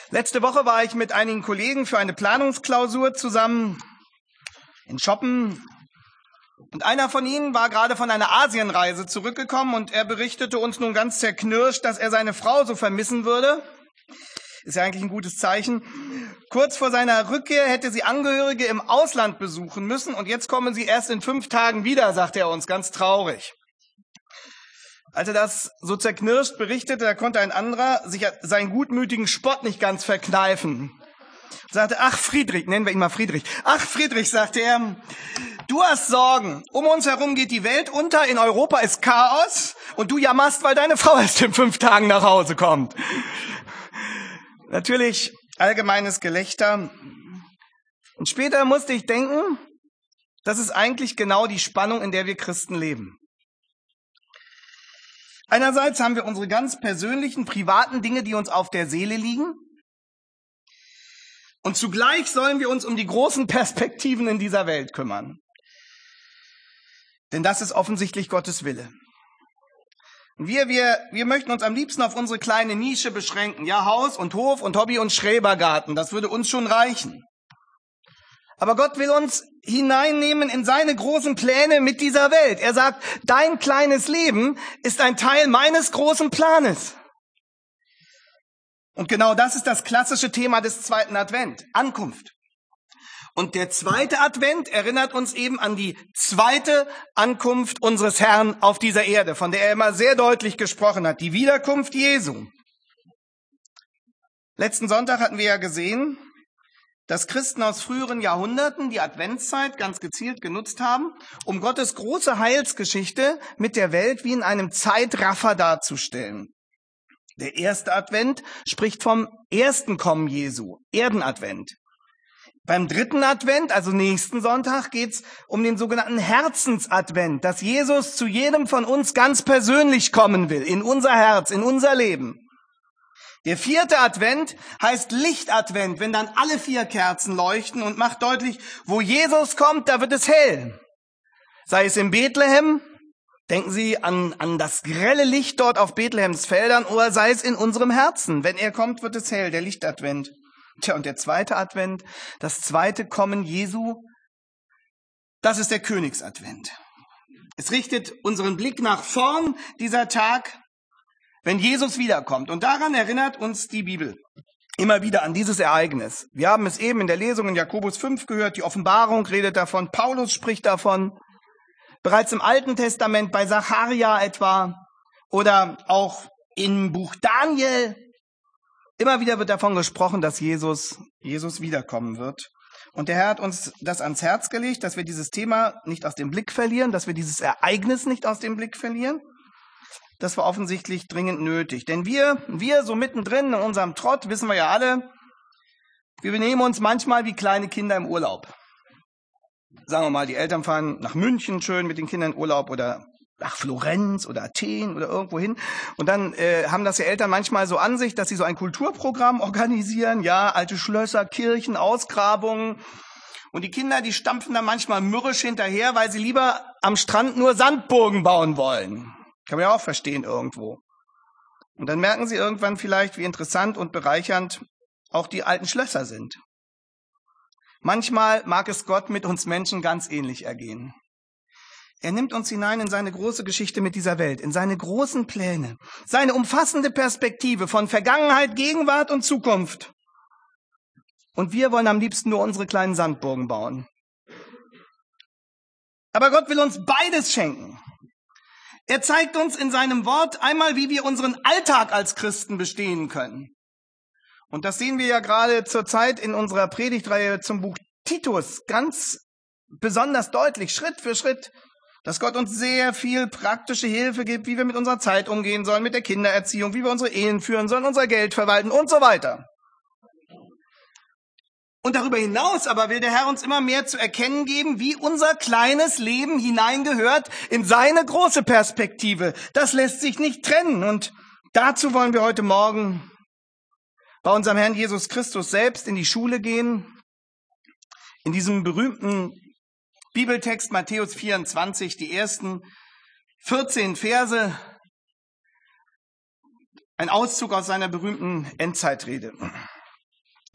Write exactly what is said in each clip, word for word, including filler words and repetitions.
Letzte Woche war ich mit einigen Kollegen für eine Planungsklausur zusammen in Schoppen. Und einer von ihnen war gerade von einer Asienreise zurückgekommen und er berichtete uns nun ganz zerknirscht, dass er seine Frau so vermissen würde. Ist ja eigentlich ein gutes Zeichen. Kurz vor seiner Rückkehr hätte sie Angehörige im Ausland besuchen müssen und jetzt kommen sie erst in fünf Tagen wieder, sagte er uns, ganz traurig. Als er das so zerknirscht berichtete, da konnte ein anderer sich seinen gutmütigen Spott nicht ganz verkneifen. Er sagte, ach Friedrich, nennen wir ihn mal Friedrich. Ach Friedrich, sagte er, du hast Sorgen. Um uns herum geht die Welt unter, in Europa ist Chaos und du jammerst, weil deine Frau erst in fünf Tagen nach Hause kommt. Natürlich allgemeines Gelächter. Und später musste ich denken, das ist eigentlich genau die Spannung, in der wir Christen leben. Einerseits haben wir unsere ganz persönlichen, privaten Dinge, die uns auf der Seele liegen. Und zugleich sollen wir uns um die großen Perspektiven in dieser Welt kümmern. Denn das ist offensichtlich Gottes Wille. Und wir, wir, wir möchten uns am liebsten auf unsere kleine Nische beschränken. Ja, Haus und Hof und Hobby und Schrebergarten, das würde uns schon reichen. Aber Gott will uns hineinnehmen in seine großen Pläne mit dieser Welt. Er sagt, dein kleines Leben ist ein Teil meines großen Planes. Und genau das ist das klassische Thema des zweiten Advent, Ankunft. Und der zweite Advent erinnert uns eben an die zweite Ankunft unseres Herrn auf dieser Erde, von der er immer sehr deutlich gesprochen hat, die Wiederkunft Jesu. Letzten Sonntag hatten wir ja gesehen, dass Christen aus früheren Jahrhunderten die Adventszeit ganz gezielt genutzt haben, um Gottes große Heilsgeschichte mit der Welt wie in einem Zeitraffer darzustellen. Der erste Advent spricht vom ersten Kommen Jesu, Erdenadvent. Beim dritten Advent, also nächsten Sonntag, geht's um den sogenannten Herzensadvent, dass Jesus zu jedem von uns ganz persönlich kommen will, in unser Herz, in unser Leben. Der vierte Advent heißt Lichtadvent, wenn dann alle vier Kerzen leuchten und macht deutlich, wo Jesus kommt, da wird es hell. Sei es in Bethlehem, denken Sie an, an das grelle Licht dort auf Bethlehems Feldern, oder sei es in unserem Herzen. Wenn er kommt, wird es hell, der Lichtadvent. Tja, und der zweite Advent, das zweite Kommen Jesu, das ist der Königsadvent. Es richtet unseren Blick nach vorn, dieser Tag, wenn Jesus wiederkommt. Und daran erinnert uns die Bibel immer wieder an dieses Ereignis. Wir haben es eben in der Lesung in Jakobus fünf gehört, die Offenbarung redet davon, Paulus spricht davon, bereits im Alten Testament bei Sacharja etwa oder auch im Buch Daniel. Immer wieder wird davon gesprochen, dass Jesus, Jesus wiederkommen wird. Und der Herr hat uns das ans Herz gelegt, dass wir dieses Thema nicht aus dem Blick verlieren, dass wir dieses Ereignis nicht aus dem Blick verlieren. Das war offensichtlich dringend nötig. Denn wir, wir so mittendrin in unserem Trott, wissen wir ja alle, wir benehmen uns manchmal wie kleine Kinder im Urlaub. Sagen wir mal, die Eltern fahren nach München schön mit den Kindern in Urlaub oder nach Florenz oder Athen oder irgendwo hin. Und dann äh, haben das ja Eltern manchmal so an sich, dass sie so ein Kulturprogramm organisieren. Ja, alte Schlösser, Kirchen, Ausgrabungen. Und die Kinder, die stampfen da manchmal mürrisch hinterher, weil sie lieber am Strand nur Sandburgen bauen wollen. Kann man ja auch verstehen irgendwo. Und dann merken sie irgendwann vielleicht, wie interessant und bereichernd auch die alten Schlösser sind. Manchmal mag es Gott mit uns Menschen ganz ähnlich ergehen. Er nimmt uns hinein in seine große Geschichte mit dieser Welt, in seine großen Pläne, seine umfassende Perspektive von Vergangenheit, Gegenwart und Zukunft. Und wir wollen am liebsten nur unsere kleinen Sandburgen bauen. Aber Gott will uns beides schenken. Er zeigt uns in seinem Wort einmal, wie wir unseren Alltag als Christen bestehen können. Und das sehen wir ja gerade zurzeit in unserer Predigtreihe zum Buch Titus ganz besonders deutlich, Schritt für Schritt, dass Gott uns sehr viel praktische Hilfe gibt, wie wir mit unserer Zeit umgehen sollen, mit der Kindererziehung, wie wir unsere Ehen führen sollen, unser Geld verwalten und so weiter. Und darüber hinaus aber will der Herr uns immer mehr zu erkennen geben, wie unser kleines Leben hineingehört in seine große Perspektive. Das lässt sich nicht trennen. Und dazu wollen wir heute Morgen bei unserem Herrn Jesus Christus selbst in die Schule gehen. In diesem berühmten Bibeltext Matthäus vierundzwanzig, die ersten vierzehn Verse, ein Auszug aus seiner berühmten Endzeitrede.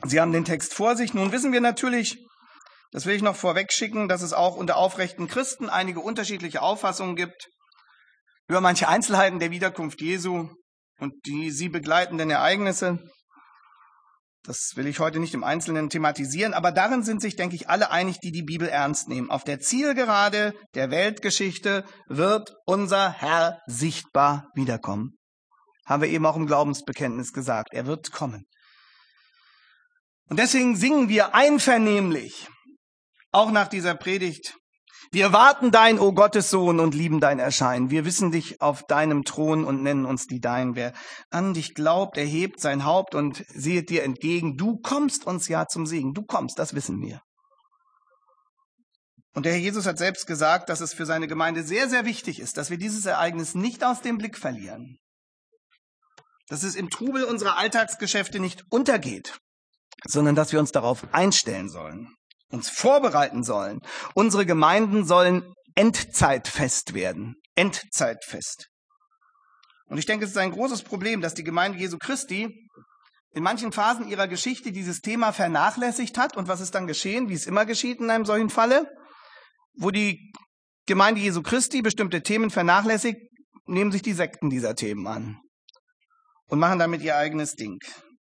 Sie haben den Text vor sich. Nun wissen wir natürlich, das will ich noch vorweg schicken, dass es auch unter aufrechten Christen einige unterschiedliche Auffassungen gibt über manche Einzelheiten der Wiederkunft Jesu und die sie begleitenden Ereignisse. Das will ich heute nicht im Einzelnen thematisieren, aber darin sind sich, denke ich, alle einig, die die Bibel ernst nehmen. Auf der Zielgerade der Weltgeschichte wird unser Herr sichtbar wiederkommen. Haben wir eben auch im Glaubensbekenntnis gesagt. Er wird kommen. Und deswegen singen wir einvernehmlich, auch nach dieser Predigt: Wir warten dein, o Gottes Sohn, und lieben dein Erscheinen. Wir wissen dich auf deinem Thron und nennen uns die Dein. Wer an dich glaubt, erhebt sein Haupt und sehet dir entgegen. Du kommst uns ja zum Segen. Du kommst, das wissen wir. Und der Herr Jesus hat selbst gesagt, dass es für seine Gemeinde sehr, sehr wichtig ist, dass wir dieses Ereignis nicht aus dem Blick verlieren. Dass es im Trubel unserer Alltagsgeschäfte nicht untergeht, sondern dass wir uns darauf einstellen sollen, uns vorbereiten sollen. Unsere Gemeinden sollen endzeitfest werden. Endzeitfest. Und ich denke, es ist ein großes Problem, dass die Gemeinde Jesu Christi in manchen Phasen ihrer Geschichte dieses Thema vernachlässigt hat. Und was ist dann geschehen, wie es immer geschieht in einem solchen Falle? Wo die Gemeinde Jesu Christi bestimmte Themen vernachlässigt, nehmen sich die Sekten dieser Themen an und machen damit ihr eigenes Ding.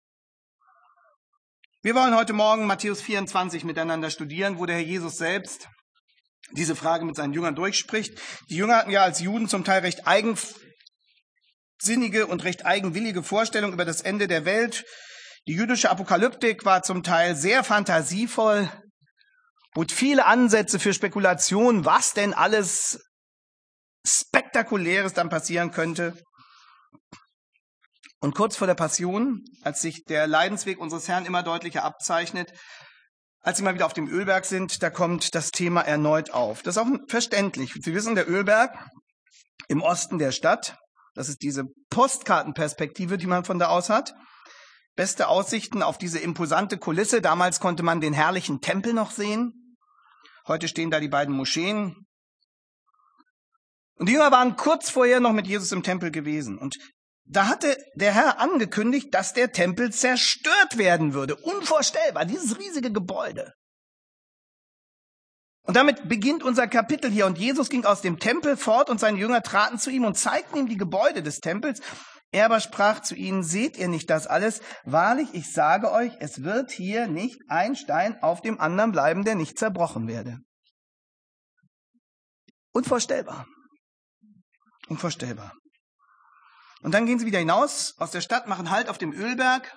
Wir wollen heute Morgen Matthäus vierundzwanzig miteinander studieren, wo der Herr Jesus selbst diese Frage mit seinen Jüngern durchspricht. Die Jünger hatten ja als Juden zum Teil recht eigensinnige und recht eigenwillige Vorstellungen über das Ende der Welt. Die jüdische Apokalyptik war zum Teil sehr fantasievoll, bot viele Ansätze für Spekulation, was denn alles Spektakuläres dann passieren könnte. Und kurz vor der Passion, als sich der Leidensweg unseres Herrn immer deutlicher abzeichnet, als sie mal wieder auf dem Ölberg sind, da kommt das Thema erneut auf. Das ist auch verständlich. Sie wissen, der Ölberg im Osten der Stadt, das ist diese Postkartenperspektive, die man von da aus hat. Beste Aussichten auf diese imposante Kulisse. Damals konnte man den herrlichen Tempel noch sehen. Heute stehen da die beiden Moscheen. Und die Jünger waren kurz vorher noch mit Jesus im Tempel gewesen. Und da hatte der Herr angekündigt, dass der Tempel zerstört werden würde. Unvorstellbar, dieses riesige Gebäude. Und damit beginnt unser Kapitel hier. Und Jesus ging aus dem Tempel fort und seine Jünger traten zu ihm und zeigten ihm die Gebäude des Tempels. Er aber sprach zu ihnen: Seht ihr nicht das alles? Wahrlich, ich sage euch, es wird hier nicht ein Stein auf dem anderen bleiben, der nicht zerbrochen werde. Unvorstellbar. Unvorstellbar. Und dann gehen sie wieder hinaus aus der Stadt, machen Halt auf dem Ölberg.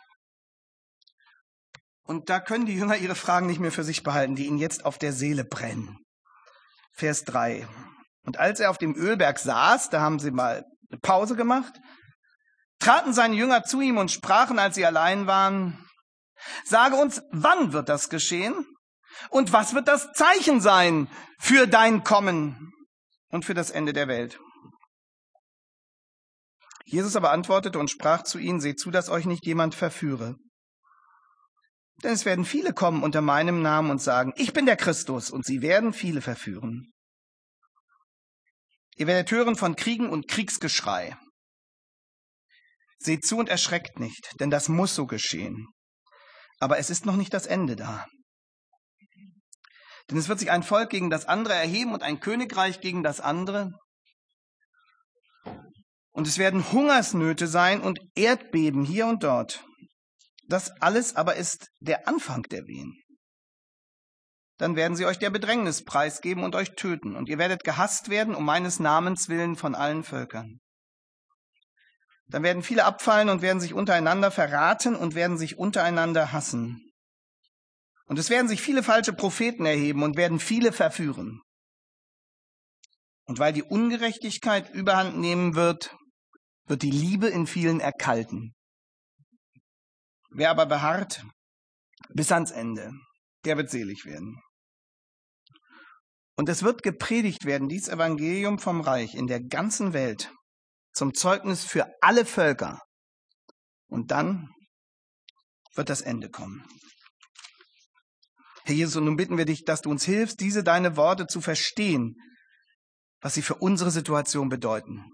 Und da können die Jünger ihre Fragen nicht mehr für sich behalten, die ihnen jetzt auf der Seele brennen. Vers drei. Und als er auf dem Ölberg saß, da haben sie mal eine Pause gemacht, traten seine Jünger zu ihm und sprachen, als sie allein waren: Sage uns, wann wird das geschehen? Und was wird das Zeichen sein für dein Kommen und für das Ende der Welt? Jesus aber antwortete und sprach zu ihnen: Seht zu, dass euch nicht jemand verführe. Denn es werden viele kommen unter meinem Namen und sagen: Ich bin der Christus, und sie werden viele verführen. Ihr werdet hören von Kriegen und Kriegsgeschrei. Seht zu und erschreckt nicht, denn das muss so geschehen. Aber es ist noch nicht das Ende da. Denn es wird sich ein Volk gegen das andere erheben und ein Königreich gegen das andere. Und es werden Hungersnöte sein und Erdbeben hier und dort. Das alles aber ist der Anfang der Wehen. Dann werden sie euch der Bedrängnis preisgeben und euch töten. Und ihr werdet gehasst werden um meines Namens willen von allen Völkern. Dann werden viele abfallen und werden sich untereinander verraten und werden sich untereinander hassen. Und es werden sich viele falsche Propheten erheben und werden viele verführen. Und weil die Ungerechtigkeit überhand nehmen wird, wird die Liebe in vielen erkalten. Wer aber beharrt bis ans Ende, der wird selig werden. Und es wird gepredigt werden, dies Evangelium vom Reich in der ganzen Welt, zum Zeugnis für alle Völker. Und dann wird das Ende kommen. Herr Jesus, und nun bitten wir dich, dass du uns hilfst, diese deine Worte zu verstehen, was sie für unsere Situation bedeuten.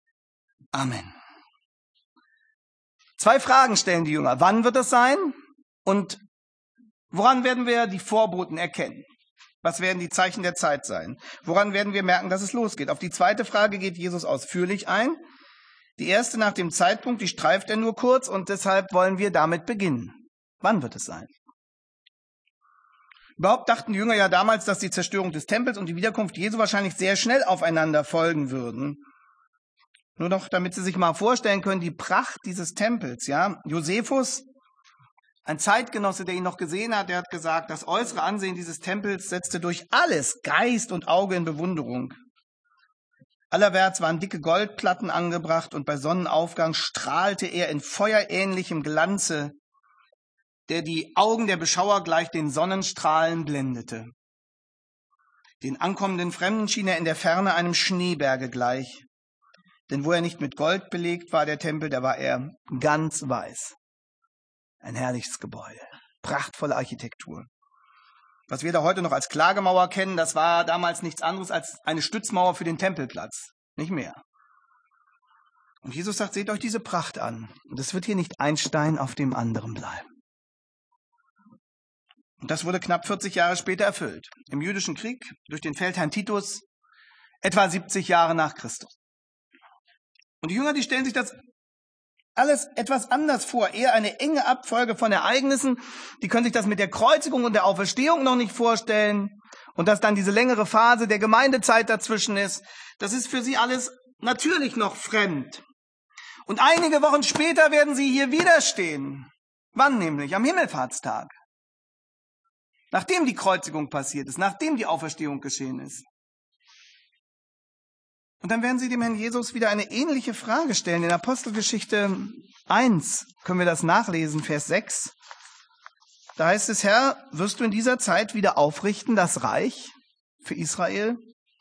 Amen. Zwei Fragen stellen die Jünger. Wann wird das sein? Und woran werden wir die Vorboten erkennen? Was werden die Zeichen der Zeit sein? Woran werden wir merken, dass es losgeht? Auf die zweite Frage geht Jesus ausführlich ein. Die erste nach dem Zeitpunkt, die streift er nur kurz und deshalb wollen wir damit beginnen. Wann wird es sein? Überhaupt dachten die Jünger ja damals, dass die Zerstörung des Tempels und die Wiederkunft Jesu wahrscheinlich sehr schnell aufeinander folgen würden. Nur noch, damit Sie sich mal vorstellen können, die Pracht dieses Tempels, ja. Josephus, ein Zeitgenosse, der ihn noch gesehen hat, der hat gesagt, das äußere Ansehen dieses Tempels setzte durch alles Geist und Auge in Bewunderung. Allerwärts waren dicke Goldplatten angebracht und bei Sonnenaufgang strahlte er in feuerähnlichem Glanze, der die Augen der Beschauer gleich den Sonnenstrahlen blendete. Den ankommenden Fremden schien er in der Ferne einem Schneeberge gleich. Denn wo er nicht mit Gold belegt war, der Tempel, da war er ganz weiß. Ein herrliches Gebäude, prachtvolle Architektur. Was wir da heute noch als Klagemauer kennen, das war damals nichts anderes als eine Stützmauer für den Tempelplatz, nicht mehr. Und Jesus sagt, seht euch diese Pracht an. Und es wird hier nicht ein Stein auf dem anderen bleiben. Und das wurde knapp vierzig Jahre später erfüllt. Im jüdischen Krieg durch den Feldherrn Titus, etwa siebzig Jahre nach Christus. Und die Jünger, die stellen sich das alles etwas anders vor, eher eine enge Abfolge von Ereignissen. Die können sich das mit der Kreuzigung und der Auferstehung noch nicht vorstellen. Und dass dann diese längere Phase der Gemeindezeit dazwischen ist, das ist für sie alles natürlich noch fremd. Und einige Wochen später werden sie hier wieder stehen. Wann nämlich? Am Himmelfahrtstag. Nachdem die Kreuzigung passiert ist, nachdem die Auferstehung geschehen ist. Und dann werden sie dem Herrn Jesus wieder eine ähnliche Frage stellen. In Apostelgeschichte eins können wir das nachlesen, Vers sechs. Da heißt es, Herr, wirst du in dieser Zeit wieder aufrichten das Reich für Israel?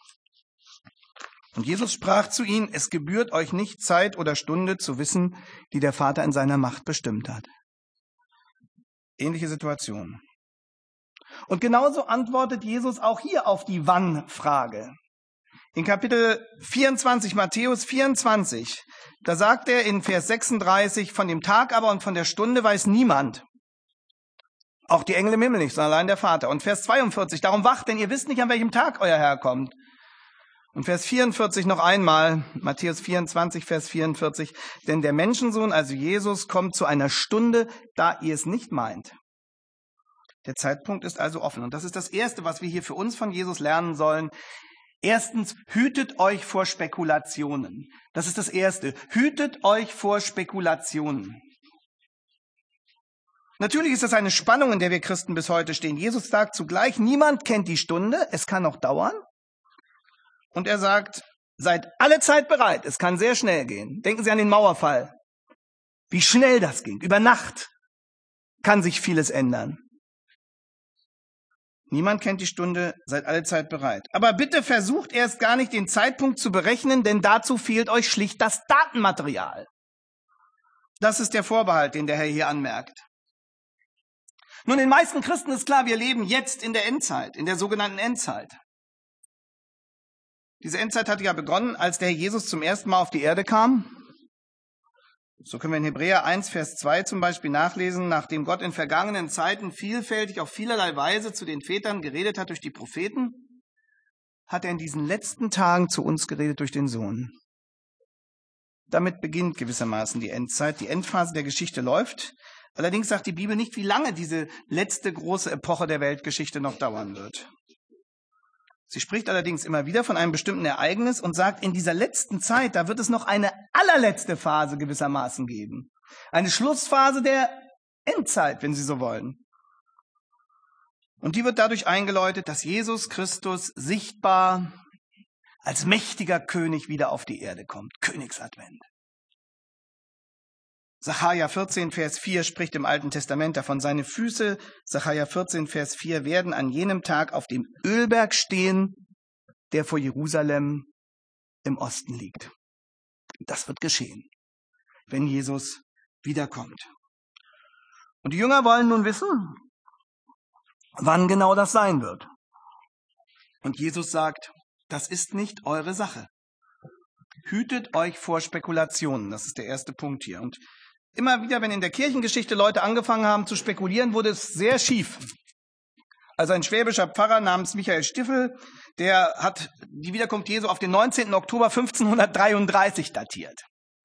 Und Jesus sprach zu ihnen, es gebührt euch nicht Zeit oder Stunde zu wissen, die der Vater in seiner Macht bestimmt hat. Ähnliche Situation. Und genauso antwortet Jesus auch hier auf die Wann-Frage. In Kapitel vierundzwanzig, Matthäus vierundzwanzig, da sagt er in Vers sechsunddreißig, von dem Tag aber und von der Stunde weiß niemand. Auch die Engel im Himmel nicht, sondern allein der Vater. Und Vers zweiundvierzig, darum wacht, denn ihr wisst nicht, an welchem Tag euer Herr kommt. Und Vers vierundvierzig noch einmal, Matthäus vierundzwanzig, Vers vierundvierzig, denn der Menschensohn, also Jesus, kommt zu einer Stunde, da ihr es nicht meint. Der Zeitpunkt ist also offen. Und das ist das Erste, was wir hier für uns von Jesus lernen sollen. Erstens, hütet euch vor Spekulationen. Das ist das Erste. Hütet euch vor Spekulationen. Natürlich ist das eine Spannung, in der wir Christen bis heute stehen. Jesus sagt zugleich, niemand kennt die Stunde, es kann noch dauern. Und er sagt, seid alle Zeit bereit, es kann sehr schnell gehen. Denken Sie an den Mauerfall. Wie schnell das ging. Über Nacht kann sich vieles ändern. Niemand kennt die Stunde, seid alle Zeit bereit. Aber bitte versucht erst gar nicht den Zeitpunkt zu berechnen, denn dazu fehlt euch schlicht das Datenmaterial. Das ist der Vorbehalt, den der Herr hier anmerkt. Nun, den meisten Christen ist klar, wir leben jetzt in der Endzeit, in der sogenannten Endzeit. Diese Endzeit hatte ja begonnen, als der Herr Jesus zum ersten Mal auf die Erde kam. So können wir in Hebräer eins, Vers zwei zum Beispiel nachlesen, nachdem Gott in vergangenen Zeiten vielfältig auf vielerlei Weise zu den Vätern geredet hat durch die Propheten, hat er in diesen letzten Tagen zu uns geredet durch den Sohn. Damit beginnt gewissermaßen die Endzeit. Die Endphase der Geschichte läuft. Allerdings sagt die Bibel nicht, wie lange diese letzte große Epoche der Weltgeschichte noch dauern wird. Sie spricht allerdings immer wieder von einem bestimmten Ereignis und sagt, in dieser letzten Zeit, da wird es noch eine allerletzte Phase gewissermaßen geben. Eine Schlussphase der Endzeit, wenn Sie so wollen. Und die wird dadurch eingeläutet, dass Jesus Christus sichtbar als mächtiger König wieder auf die Erde kommt. Königsadvent. Sacharja vierzehn, Vers vier spricht im Alten Testament davon, seine Füße, Sacharja vierzehn, Vers vier, werden an jenem Tag auf dem Ölberg stehen, der vor Jerusalem im Osten liegt. Das wird geschehen, wenn Jesus wiederkommt. Und die Jünger wollen nun wissen, wann genau das sein wird. Und Jesus sagt, das ist nicht eure Sache. Hütet euch vor Spekulationen. Das ist der erste Punkt hier. Und immer wieder, wenn in der Kirchengeschichte Leute angefangen haben zu spekulieren, wurde es sehr schief. Also ein schwäbischer Pfarrer namens Michael Stiffel, der hat die Wiederkunft Jesu auf den neunzehnten Oktober fünfzehnhundertdreiunddreißig datiert.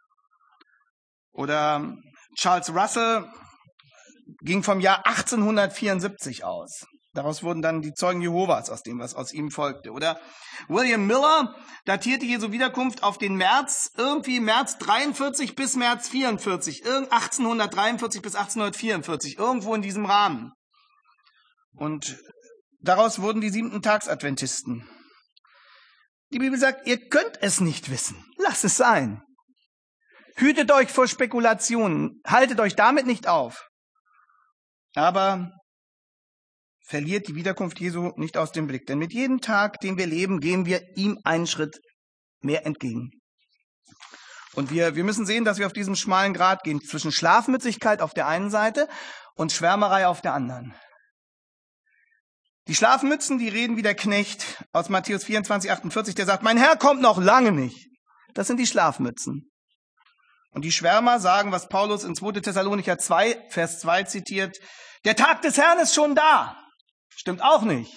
Oder Charles Russell ging vom Jahr achtzehnhundertvierundsiebzig aus. Daraus wurden dann die Zeugen Jehovas aus dem, was aus ihm folgte. Oder William Miller datierte Jesu Wiederkunft auf den März, irgendwie März dreiundvierzig bis März vierundvierzig, achtzehnhundertdreiundvierzig bis achtzehnhundertvierundvierzig, irgendwo in diesem Rahmen. Und daraus wurden die siebenten Tags-Adventisten. Die Bibel sagt, ihr könnt es nicht wissen. Lasst es sein. Hütet euch vor Spekulationen. Haltet euch damit nicht auf. Aber verliert die Wiederkunft Jesu nicht aus dem Blick. Denn mit jedem Tag, den wir leben, gehen wir ihm einen Schritt mehr entgegen. Und wir, wir müssen sehen, dass wir auf diesem schmalen Grat gehen, zwischen Schlafmützigkeit auf der einen Seite und Schwärmerei auf der anderen. Die Schlafmützen, die reden wie der Knecht aus Matthäus vierundzwanzig, achtundvierzig, der sagt, mein Herr kommt noch lange nicht. Das sind die Schlafmützen. Und die Schwärmer sagen, was Paulus in zweiter Thessalonicher zwei, Vers zwei zitiert, der Tag des Herrn ist schon da. Stimmt auch nicht.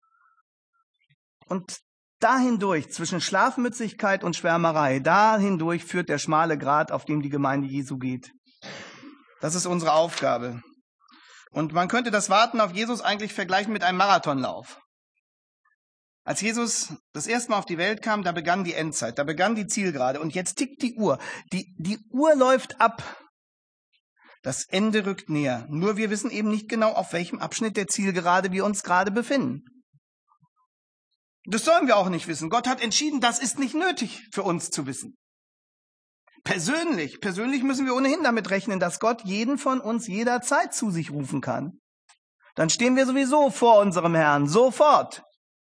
Und dahindurch, zwischen Schlafmützigkeit und Schwärmerei, dahindurch führt der schmale Grat, auf dem die Gemeinde Jesu geht. Das ist unsere Aufgabe. Und man könnte das Warten auf Jesus eigentlich vergleichen mit einem Marathonlauf. Als Jesus das erste Mal auf die Welt kam, da begann die Endzeit, da begann die Zielgerade. Und jetzt tickt die Uhr. Die, die Uhr läuft ab. Das Ende rückt näher. Nur wir wissen eben nicht genau, auf welchem Abschnitt der Zielgerade wir uns gerade befinden. Das sollen wir auch nicht wissen. Gott hat entschieden, das ist nicht nötig für uns zu wissen. Persönlich, persönlich müssen wir ohnehin damit rechnen, dass Gott jeden von uns jederzeit zu sich rufen kann. Dann stehen wir sowieso vor unserem Herrn, sofort.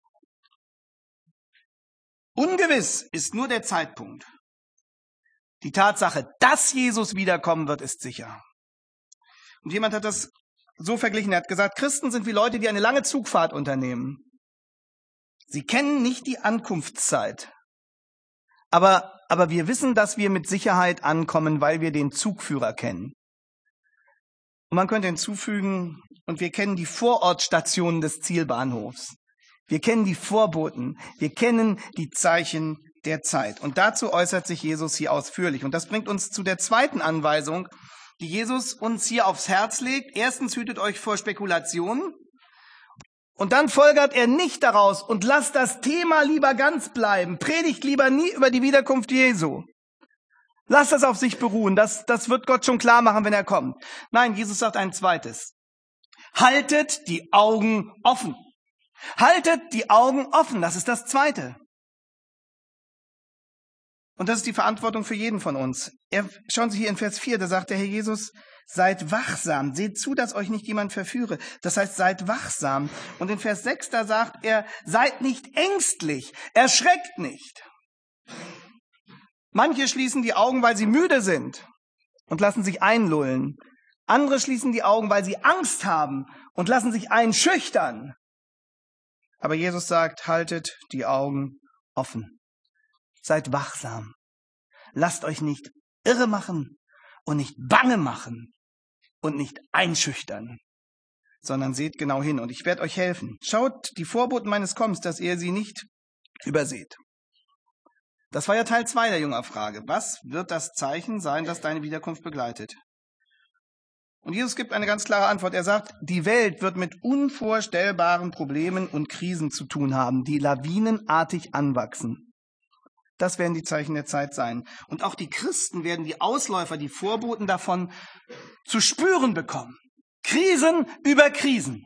Ungewiss ist nur der Zeitpunkt. Die Tatsache, dass Jesus wiederkommen wird, ist sicher. Und jemand hat das so verglichen, er hat gesagt, Christen sind wie Leute, die eine lange Zugfahrt unternehmen. Sie kennen nicht die Ankunftszeit. Aber, aber wir wissen, dass wir mit Sicherheit ankommen, weil wir den Zugführer kennen. Und man könnte hinzufügen, und wir kennen die Vorortstationen des Zielbahnhofs. Wir kennen die Vorboten. Wir kennen die Zeichen der Zeit. Und dazu äußert sich Jesus hier ausführlich. Und das bringt uns zu der zweiten Anweisung, die Jesus uns hier aufs Herz legt. Erstens, hütet euch vor Spekulationen. Und dann folgert er nicht daraus und lasst das Thema lieber ganz bleiben. Predigt lieber nie über die Wiederkunft Jesu. Lasst das auf sich beruhen. Das, das wird Gott schon klar machen, wenn er kommt. Nein, Jesus sagt ein zweites. Haltet die Augen offen. Haltet die Augen offen. Das ist das Zweite. Und das ist die Verantwortung für jeden von uns. Er, schauen Sie hier in Vers vier, da sagt der Herr Jesus, seid wachsam, seht zu, dass euch nicht jemand verführe. Das heißt, seid wachsam. Und in Vers sechs, da sagt er, seid nicht ängstlich, erschreckt nicht. Manche schließen die Augen, weil sie müde sind und lassen sich einlullen. Andere schließen die Augen, weil sie Angst haben und lassen sich einschüchtern. Aber Jesus sagt, haltet die Augen offen. Seid wachsam. Lasst euch nicht irre machen und nicht bange machen und nicht einschüchtern, sondern seht genau hin und ich werde euch helfen. Schaut die Vorboten meines Kommens, dass ihr sie nicht überseht. Das war ja Teil zwei der Jüngerfrage. Was wird das Zeichen sein, das deine Wiederkunft begleitet? Und Jesus gibt eine ganz klare Antwort. Er sagt, die Welt wird mit unvorstellbaren Problemen und Krisen zu tun haben, die lawinenartig anwachsen. Das werden die Zeichen der Zeit sein. Und auch die Christen werden die Ausläufer, die Vorboten davon zu spüren bekommen. Krisen über Krisen.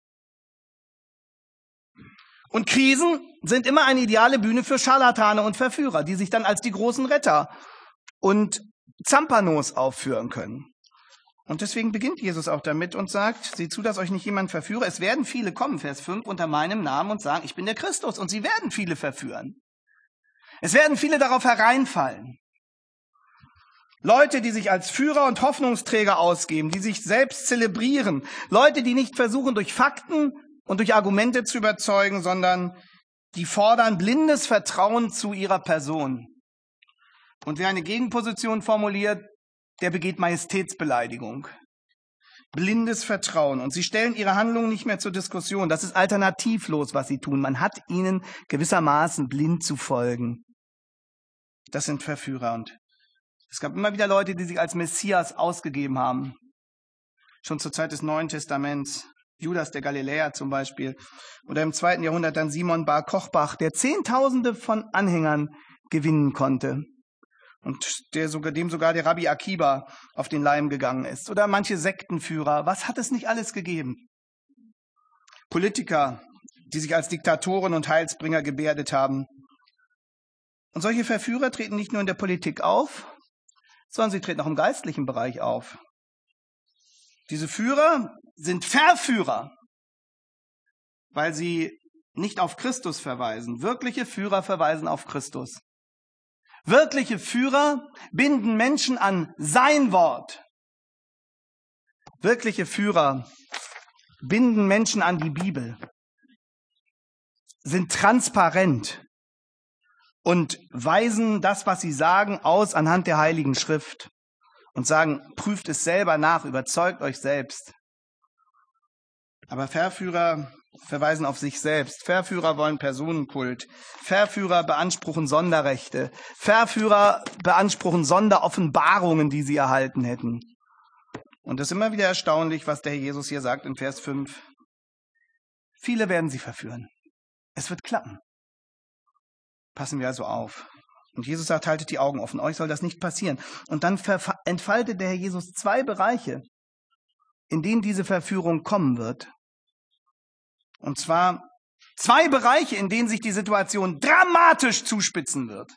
Und Krisen sind immer eine ideale Bühne für Scharlatane und Verführer, die sich dann als die großen Retter und Zampanos aufführen können. Und deswegen beginnt Jesus auch damit und sagt, seht zu, dass euch nicht jemand verführe. Es werden viele kommen, Vers fünf, unter meinem Namen und sagen, ich bin der Christus. Und sie werden viele verführen. Es werden viele darauf hereinfallen. Leute, die sich als Führer und Hoffnungsträger ausgeben, die sich selbst zelebrieren. Leute, die nicht versuchen, durch Fakten und durch Argumente zu überzeugen, sondern die fordern blindes Vertrauen zu ihrer Person. Und wer eine Gegenposition formuliert, der begeht Majestätsbeleidigung. Blindes Vertrauen. Und sie stellen ihre Handlungen nicht mehr zur Diskussion. Das ist alternativlos, was sie tun. Man hat ihnen gewissermaßen blind zu folgen. Das sind Verführer. Und es gab immer wieder Leute, die sich als Messias ausgegeben haben. Schon zur Zeit des Neuen Testaments. Judas der Galiläer zum Beispiel. Oder im zweiten Jahrhundert dann Simon Bar Kochbach, der Zehntausende von Anhängern gewinnen konnte. Und der sogar, dem sogar der Rabbi Akiba auf den Leim gegangen ist. Oder manche Sektenführer. Was hat es nicht alles gegeben? Politiker, die sich als Diktatoren und Heilsbringer gebärdet haben. Und solche Verführer treten nicht nur in der Politik auf, sondern sie treten auch im geistlichen Bereich auf. Diese Führer sind Verführer, weil sie nicht auf Christus verweisen. Wirkliche Führer verweisen auf Christus. Wirkliche Führer binden Menschen an sein Wort. Wirkliche Führer binden Menschen an die Bibel, sind transparent und weisen das, was sie sagen, aus anhand der Heiligen Schrift und sagen, prüft es selber nach, überzeugt euch selbst. Aber Verführer verweisen auf sich selbst. Verführer wollen Personenkult. Verführer beanspruchen Sonderrechte. Verführer beanspruchen Sonderoffenbarungen, die sie erhalten hätten. Und es ist immer wieder erstaunlich, was der Herr Jesus hier sagt in Vers fünf. Viele werden sie verführen. Es wird klappen. Passen wir also auf. Und Jesus sagt, haltet die Augen offen. Euch soll das nicht passieren. Und dann entfaltet der Herr Jesus zwei Bereiche, in denen diese Verführung kommen wird. Und zwar zwei Bereiche, in denen sich die Situation dramatisch zuspitzen wird.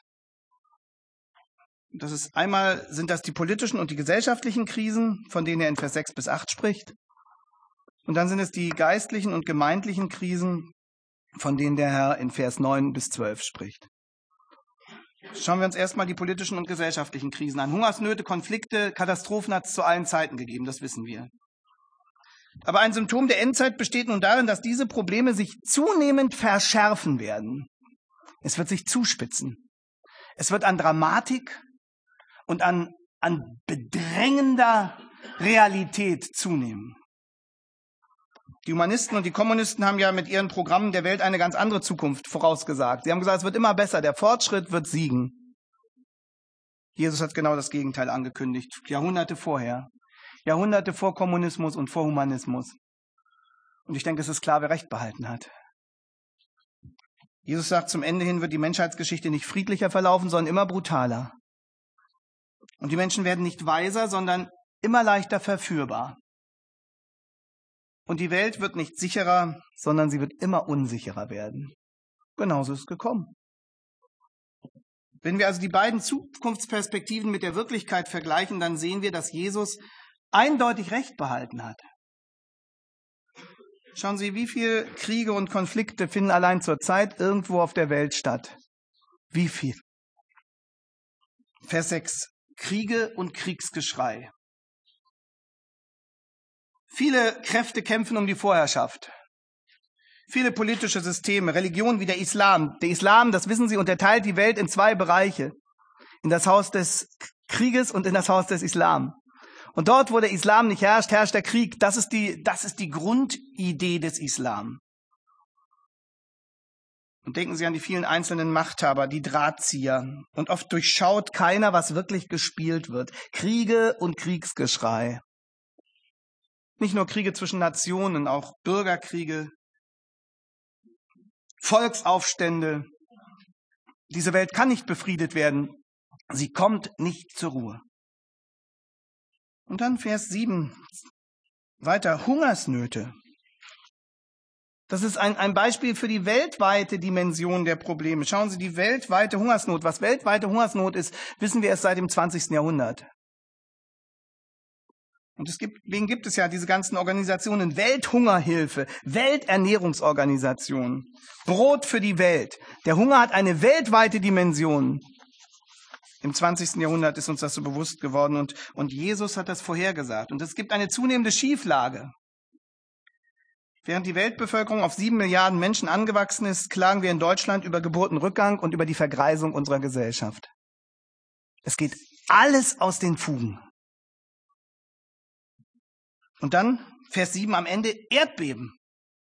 Das ist einmal sind das die politischen und die gesellschaftlichen Krisen, von denen er in Vers sechs bis acht spricht. Und dann sind es die geistlichen und gemeindlichen Krisen, von denen der Herr in Vers neun bis zwölf spricht. Schauen wir uns erstmal die politischen und gesellschaftlichen Krisen an. Hungersnöte, Konflikte, Katastrophen hat es zu allen Zeiten gegeben, das wissen wir. Aber ein Symptom der Endzeit besteht nun darin, dass diese Probleme sich zunehmend verschärfen werden. Es wird sich zuspitzen. Es wird an Dramatik und an, an bedrängender Realität zunehmen. Die Humanisten und die Kommunisten haben ja mit ihren Programmen der Welt eine ganz andere Zukunft vorausgesagt. Sie haben gesagt, es wird immer besser, der Fortschritt wird siegen. Jesus hat genau das Gegenteil angekündigt, Jahrhunderte vorher. Jahrhunderte vor Kommunismus und vor Humanismus. Und ich denke, es ist klar, wer Recht behalten hat. Jesus sagt, zum Ende hin wird die Menschheitsgeschichte nicht friedlicher verlaufen, sondern immer brutaler. Und die Menschen werden nicht weiser, sondern immer leichter verführbar. Und die Welt wird nicht sicherer, sondern sie wird immer unsicherer werden. Genauso ist es gekommen. Wenn wir also die beiden Zukunftsperspektiven mit der Wirklichkeit vergleichen, dann sehen wir, dass Jesus eindeutig Recht behalten hat. Schauen Sie, wie viele Kriege und Konflikte finden allein zurzeit irgendwo auf der Welt statt. Wie viel? Vers sechs. Kriege und Kriegsgeschrei. Viele Kräfte kämpfen um die Vorherrschaft. Viele politische Systeme, Religionen wie der Islam. Der Islam, das wissen Sie, unterteilt die Welt in zwei Bereiche. In das Haus des Krieges und in das Haus des Islam. Und dort, wo der Islam nicht herrscht, herrscht der Krieg. Das ist die, das ist die Grundidee des Islam. Und denken Sie an die vielen einzelnen Machthaber, die Drahtzieher. Und oft durchschaut keiner, was wirklich gespielt wird. Kriege und Kriegsgeschrei. Nicht nur Kriege zwischen Nationen, auch Bürgerkriege, Volksaufstände. Diese Welt kann nicht befriedet werden. Sie kommt nicht zur Ruhe. Und dann Vers sieben, weiter, Hungersnöte. Das ist ein, ein Beispiel für die weltweite Dimension der Probleme. Schauen Sie, die weltweite Hungersnot. Was weltweite Hungersnot ist, wissen wir erst seit dem zwanzigsten Jahrhundert. Und es gibt, wegen gibt es ja diese ganzen Organisationen, Welthungerhilfe, Welternährungsorganisationen, Brot für die Welt. Der Hunger hat eine weltweite Dimension. Im zwanzigsten Jahrhundert ist uns das so bewusst geworden und, und Jesus hat das vorhergesagt. Und es gibt eine zunehmende Schieflage. Während die Weltbevölkerung auf sieben Milliarden Menschen angewachsen ist, klagen wir in Deutschland über Geburtenrückgang und über die Vergreisung unserer Gesellschaft. Es geht alles aus den Fugen. Und dann Vers sieben am Ende, Erdbeben.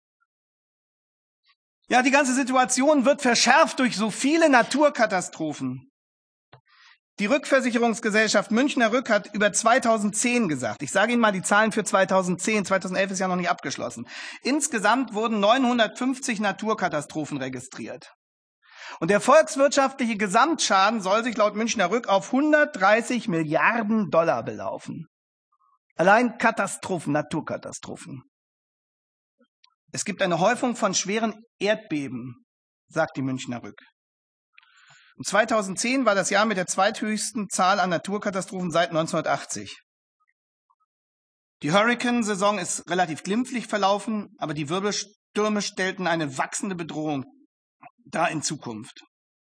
Ja, die ganze Situation wird verschärft durch so viele Naturkatastrophen. Die Rückversicherungsgesellschaft Münchner Rück hat über zweitausendzehn gesagt. Ich sage Ihnen mal die Zahlen für zweitausendzehn. zweitausendelf ist ja noch nicht abgeschlossen. Insgesamt wurden neunhundertfünfzig Naturkatastrophen registriert. Und der volkswirtschaftliche Gesamtschaden soll sich laut Münchner Rück auf hundertdreißig Milliarden Dollar belaufen. Allein Katastrophen, Naturkatastrophen. Es gibt eine Häufung von schweren Erdbeben, sagt die Münchner Rück. Und zweitausendzehn war das Jahr mit der zweithöchsten Zahl an Naturkatastrophen seit neunzehnhundertachtzig. Die Hurrikansaison ist relativ glimpflich verlaufen, aber die Wirbelstürme stellten eine wachsende Bedrohung dar in Zukunft.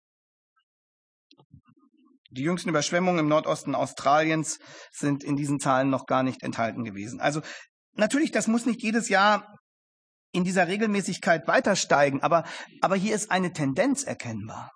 Die jüngsten Überschwemmungen im Nordosten Australiens sind in diesen Zahlen noch gar nicht enthalten gewesen. Also natürlich, das muss nicht jedes Jahr in dieser Regelmäßigkeit weiter steigen, aber, aber hier ist eine Tendenz erkennbar.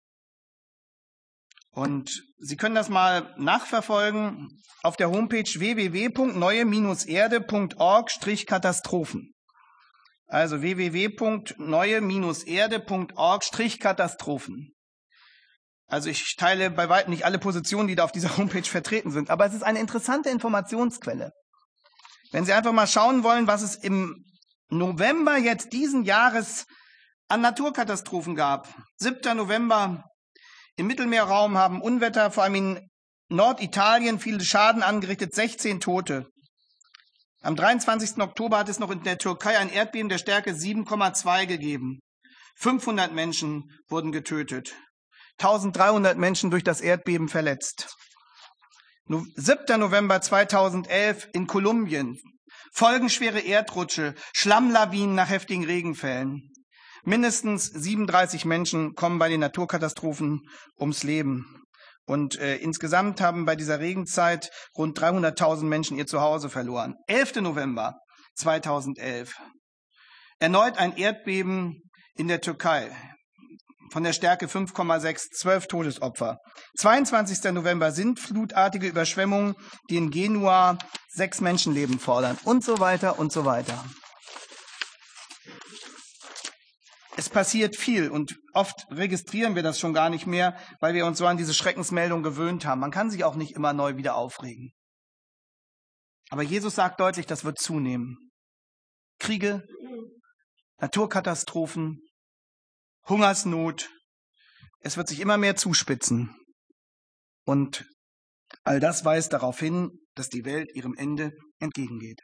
Und Sie können das mal nachverfolgen auf der Homepage w w w punkt neue erde punkt org Strich Katastrophen. Also w w w punkt neue erde punkt org Strich Katastrophen. Also ich teile bei weitem nicht alle Positionen, die da auf dieser Homepage vertreten sind, aber es ist eine interessante Informationsquelle. Wenn Sie einfach mal schauen wollen, was es im November jetzt diesen Jahres an Naturkatastrophen gab. siebter November, im Mittelmeerraum haben Unwetter, vor allem in Norditalien, viele Schaden angerichtet, sechzehn Tote. Am dreiundzwanzigsten Oktober hat es noch in der Türkei ein Erdbeben der Stärke sieben Komma zwei gegeben. fünfhundert Menschen wurden getötet. eintausenddreihundert Menschen durch das Erdbeben verletzt. siebter November zweitausendelf in Kolumbien. Folgenschwere Erdrutsche, Schlammlawinen nach heftigen Regenfällen. Mindestens siebenunddreißig Menschen kommen bei den Naturkatastrophen ums Leben. Und äh, insgesamt haben bei dieser Regenzeit rund dreihunderttausend Menschen ihr Zuhause verloren. elfter November zweitausendelf. Erneut ein Erdbeben in der Türkei. Von der Stärke fünf Komma sechs, zwölf Todesopfer. zweiundzwanzigster November sintflutartige Überschwemmungen, die in Genua sechs Menschenleben fordern und so weiter und so weiter. Es passiert viel und oft registrieren wir das schon gar nicht mehr, weil wir uns so an diese Schreckensmeldung gewöhnt haben. Man kann sich auch nicht immer neu wieder aufregen. Aber Jesus sagt deutlich, das wird zunehmen. Kriege, Naturkatastrophen, Hungersnot, es wird sich immer mehr zuspitzen. Und all das weist darauf hin, dass die Welt ihrem Ende entgegengeht.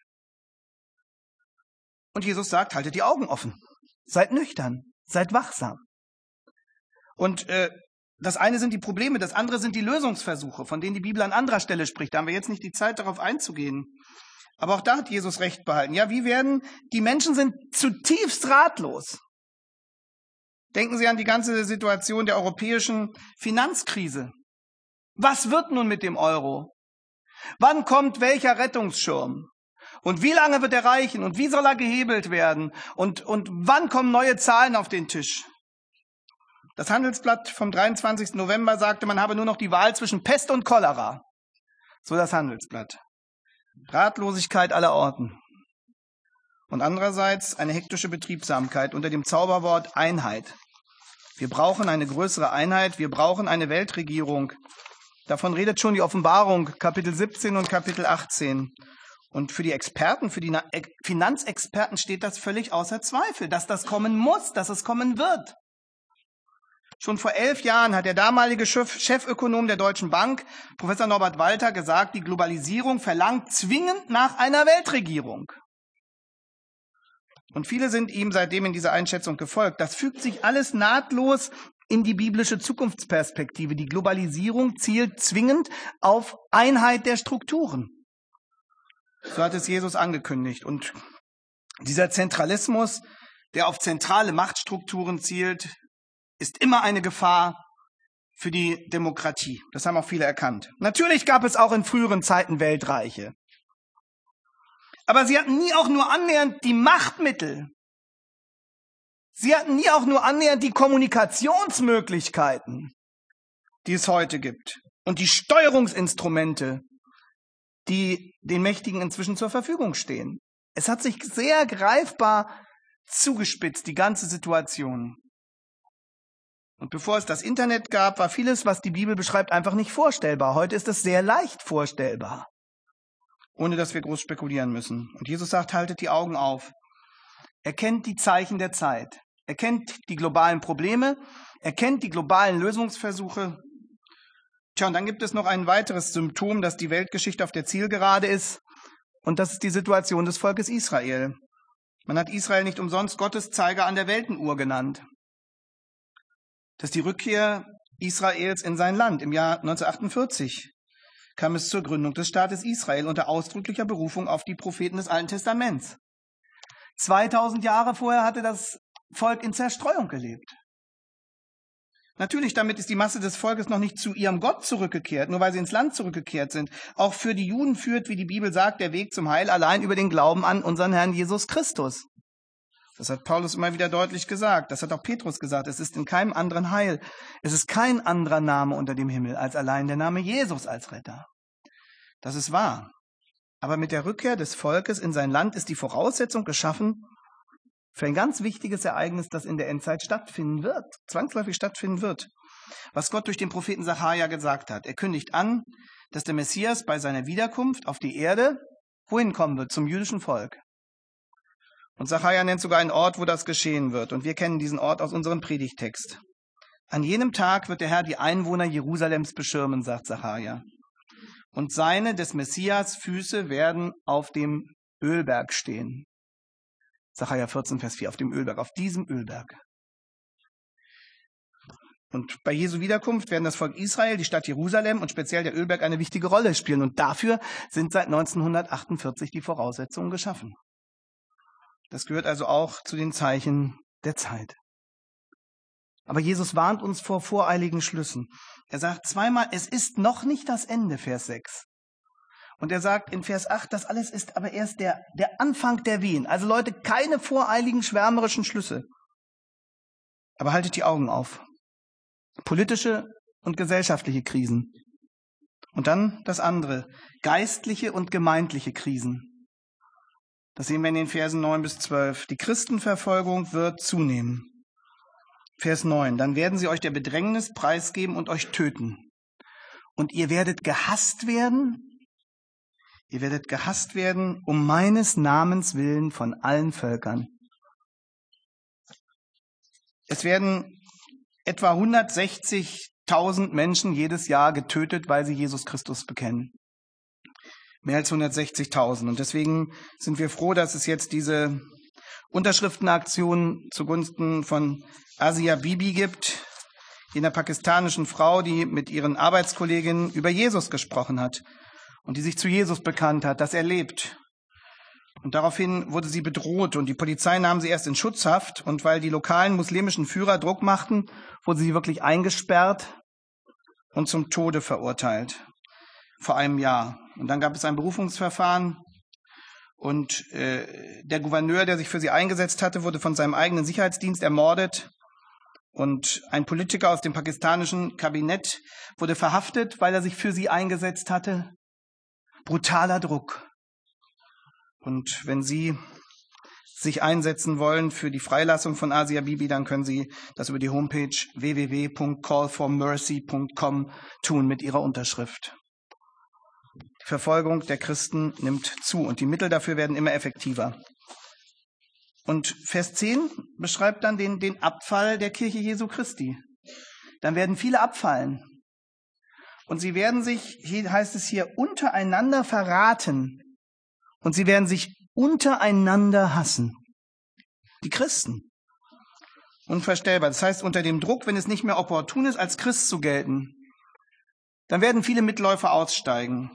Und Jesus sagt, haltet die Augen offen, seid nüchtern, seid wachsam. Und äh, das eine sind die Probleme, das andere sind die Lösungsversuche, von denen die Bibel an anderer Stelle spricht. Da haben wir jetzt nicht die Zeit, darauf einzugehen. Aber auch da hat Jesus Recht behalten. Ja, wie werden, die Menschen sind zutiefst ratlos. Denken Sie an die ganze Situation der europäischen Finanzkrise. Was wird nun mit dem Euro? Wann kommt welcher Rettungsschirm? Und wie lange wird er reichen? Und wie soll er gehebelt werden? Und, und wann kommen neue Zahlen auf den Tisch? Das Handelsblatt vom dreiundzwanzigsten November sagte, man habe nur noch die Wahl zwischen Pest und Cholera. So das Handelsblatt. Ratlosigkeit aller Orten. Und andererseits eine hektische Betriebsamkeit unter dem Zauberwort Einheit. Wir brauchen eine größere Einheit, wir brauchen eine Weltregierung. Davon redet schon die Offenbarung, Kapitel siebzehn und Kapitel achtzehn. Und für die Experten, für die Finanzexperten steht das völlig außer Zweifel, dass das kommen muss, dass es kommen wird. Schon vor elf Jahren hat der damalige Chef, Chefökonom der Deutschen Bank, Professor Norbert Walter, gesagt, die Globalisierung verlangt zwingend nach einer Weltregierung. Und viele sind ihm seitdem in dieser Einschätzung gefolgt. Das fügt sich alles nahtlos in die biblische Zukunftsperspektive. Die Globalisierung zielt zwingend auf Einheit der Strukturen. So hat es Jesus angekündigt. Und dieser Zentralismus, der auf zentrale Machtstrukturen zielt, ist immer eine Gefahr für die Demokratie. Das haben auch viele erkannt. Natürlich gab es auch in früheren Zeiten Weltreiche. Aber sie hatten nie auch nur annähernd die Machtmittel. Sie hatten nie auch nur annähernd die Kommunikationsmöglichkeiten, die es heute gibt. Und die Steuerungsinstrumente, die den Mächtigen inzwischen zur Verfügung stehen. Es hat sich sehr greifbar zugespitzt, die ganze Situation. Und bevor es das Internet gab, war vieles, was die Bibel beschreibt, einfach nicht vorstellbar. Heute ist es sehr leicht vorstellbar, ohne dass wir groß spekulieren müssen. Und Jesus sagt, haltet die Augen auf. Er kennt die Zeichen der Zeit. Er kennt die globalen Probleme. Er kennt die globalen Lösungsversuche. Tja, und dann gibt es noch ein weiteres Symptom, dass die Weltgeschichte auf der Zielgerade ist. Und das ist die Situation des Volkes Israel. Man hat Israel nicht umsonst Gotteszeiger an der Weltenuhr genannt. Das ist die Rückkehr Israels in sein Land. Im Jahr neunzehnhundertachtundvierzig kam es zur Gründung des Staates Israel unter ausdrücklicher Berufung auf die Propheten des Alten Testaments. zweitausend Jahre vorher hatte das Volk in Zerstreuung gelebt. Natürlich, damit ist die Masse des Volkes noch nicht zu ihrem Gott zurückgekehrt, nur weil sie ins Land zurückgekehrt sind. Auch für die Juden führt, wie die Bibel sagt, der Weg zum Heil allein über den Glauben an unseren Herrn Jesus Christus. Das hat Paulus immer wieder deutlich gesagt. Das hat auch Petrus gesagt. Es ist in keinem anderen Heil. Es ist kein anderer Name unter dem Himmel als allein der Name Jesus als Retter. Das ist wahr. Aber mit der Rückkehr des Volkes in sein Land ist die Voraussetzung geschaffen für ein ganz wichtiges Ereignis, das in der Endzeit stattfinden wird, zwangsläufig stattfinden wird. Was Gott durch den Propheten Sacharja gesagt hat. Er kündigt an, dass der Messias bei seiner Wiederkunft auf die Erde wohin kommen wird? Zum jüdischen Volk. Und Sacharja nennt sogar einen Ort, wo das geschehen wird. Und wir kennen diesen Ort aus unserem Predigtext. An jenem Tag wird der Herr die Einwohner Jerusalems beschirmen, sagt Sacharja. Und seine, des Messias, Füße werden auf dem Ölberg stehen. Sacharja vierzehn, Vers vier, auf dem Ölberg, auf diesem Ölberg. Und bei Jesu Wiederkunft werden das Volk Israel, die Stadt Jerusalem und speziell der Ölberg eine wichtige Rolle spielen. Und dafür sind seit neunzehnhundertachtundvierzig die Voraussetzungen geschaffen. Das gehört also auch zu den Zeichen der Zeit. Aber Jesus warnt uns vor voreiligen Schlüssen. Er sagt zweimal, es ist noch nicht das Ende, Vers sechs. Und er sagt in Vers acht, das alles ist aber erst der, der Anfang der Wehen. Also Leute, keine voreiligen, schwärmerischen Schlüsse. Aber haltet die Augen auf. Politische und gesellschaftliche Krisen. Und dann das andere, geistliche und gemeindliche Krisen. Das sehen wir in den Versen neun bis zwölf. Die Christenverfolgung wird zunehmen. Vers neun, dann werden sie euch der Bedrängnis preisgeben und euch töten. Und ihr werdet gehasst werden, ihr werdet gehasst werden um meines Namens willen von allen Völkern. Es werden etwa hundertsechzigtausend Menschen jedes Jahr getötet, weil sie Jesus Christus bekennen. Mehr als hundertsechzigtausend. Und deswegen sind wir froh, dass es jetzt diese Unterschriftenaktion zugunsten von Asia Bibi gibt, jener pakistanischen Frau, die mit ihren Arbeitskolleginnen über Jesus gesprochen hat und die sich zu Jesus bekannt hat, dass er lebt. Und daraufhin wurde sie bedroht und die Polizei nahm sie erst in Schutzhaft und weil die lokalen muslimischen Führer Druck machten, wurde sie wirklich eingesperrt und zum Tode verurteilt. Vor einem Jahr. Und dann gab es ein Berufungsverfahren und äh, der Gouverneur, der sich für sie eingesetzt hatte, wurde von seinem eigenen Sicherheitsdienst ermordet und ein Politiker aus dem pakistanischen Kabinett wurde verhaftet, weil er sich für sie eingesetzt hatte. Brutaler Druck. Und wenn Sie sich einsetzen wollen für die Freilassung von Asia Bibi, dann können Sie das über die Homepage w w w punkt call for mercy punkt com tun mit Ihrer Unterschrift. Die Verfolgung der Christen nimmt zu und die Mittel dafür werden immer effektiver. Und Vers zehn beschreibt dann den, den Abfall der Kirche Jesu Christi. Dann werden viele abfallen. Und sie werden sich, hier heißt es hier, untereinander verraten. Und sie werden sich untereinander hassen. Die Christen. Unvorstellbar. Das heißt, unter dem Druck, wenn es nicht mehr opportun ist, als Christ zu gelten, dann werden viele Mitläufer aussteigen.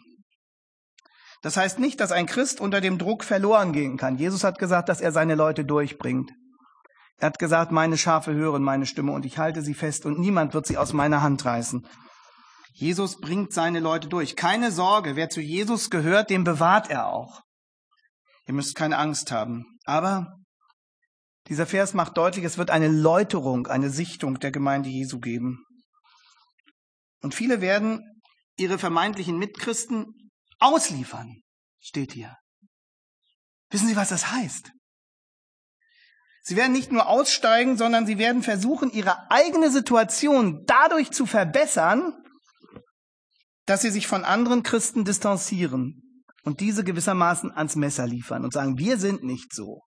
Das heißt nicht, dass ein Christ unter dem Druck verloren gehen kann. Jesus hat gesagt, dass er seine Leute durchbringt. Er hat gesagt, meine Schafe hören meine Stimme und ich halte sie fest und niemand wird sie aus meiner Hand reißen. Jesus bringt seine Leute durch. Keine Sorge, wer zu Jesus gehört, den bewahrt er auch. Ihr müsst keine Angst haben. Aber dieser Vers macht deutlich, es wird eine Läuterung, eine Sichtung der Gemeinde Jesu geben. Und viele werden ihre vermeintlichen Mitchristen Ausliefern, steht hier. Wissen Sie, was das heißt? Sie werden nicht nur aussteigen, sondern sie werden versuchen, ihre eigene Situation dadurch zu verbessern, dass sie sich von anderen Christen distanzieren und diese gewissermaßen ans Messer liefern und sagen, wir sind nicht so.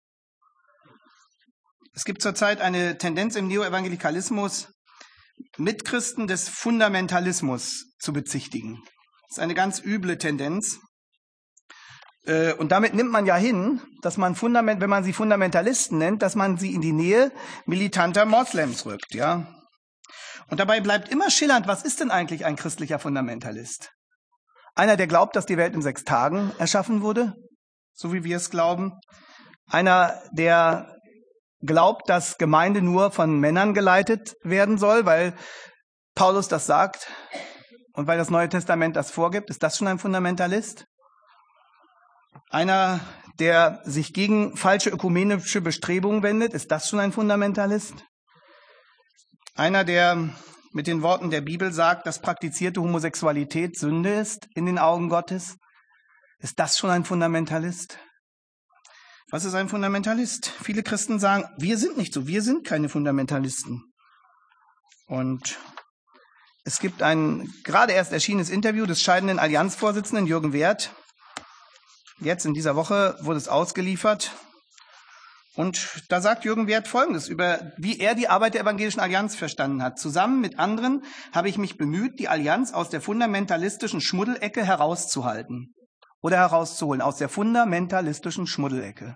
Es gibt zurzeit eine Tendenz im Neoevangelikalismus, Mitchristen des Fundamentalismus zu bezichtigen. Das ist eine ganz üble Tendenz. Und damit nimmt man ja hin, dass man Fundament, wenn man sie Fundamentalisten nennt, dass man sie in die Nähe militanter Moslems rückt, ja. Und dabei bleibt immer schillernd, was ist denn eigentlich ein christlicher Fundamentalist? Einer, der glaubt, dass die Welt in sechs Tagen erschaffen wurde, so wie wir es glauben. Einer, der glaubt, dass Gemeinde nur von Männern geleitet werden soll, weil Paulus das sagt und weil das Neue Testament das vorgibt. Ist das schon ein Fundamentalist? Einer, der sich gegen falsche ökumenische Bestrebungen wendet, ist das schon ein Fundamentalist? Einer, der mit den Worten der Bibel sagt, dass praktizierte Homosexualität Sünde ist in den Augen Gottes, ist das schon ein Fundamentalist? Was ist ein Fundamentalist? Viele Christen sagen, wir sind nicht so, wir sind keine Fundamentalisten. Und es gibt ein gerade erst erschienenes Interview des scheidenden Allianzvorsitzenden Jürgen Werth. Jetzt in dieser Woche wurde es ausgeliefert. Und da sagt Jürgen Werth Folgendes über, wie er die Arbeit der Evangelischen Allianz verstanden hat. Zusammen mit anderen habe ich mich bemüht, die Allianz aus der fundamentalistischen Schmuddelecke herauszuhalten. Oder herauszuholen, aus der fundamentalistischen Schmuddelecke.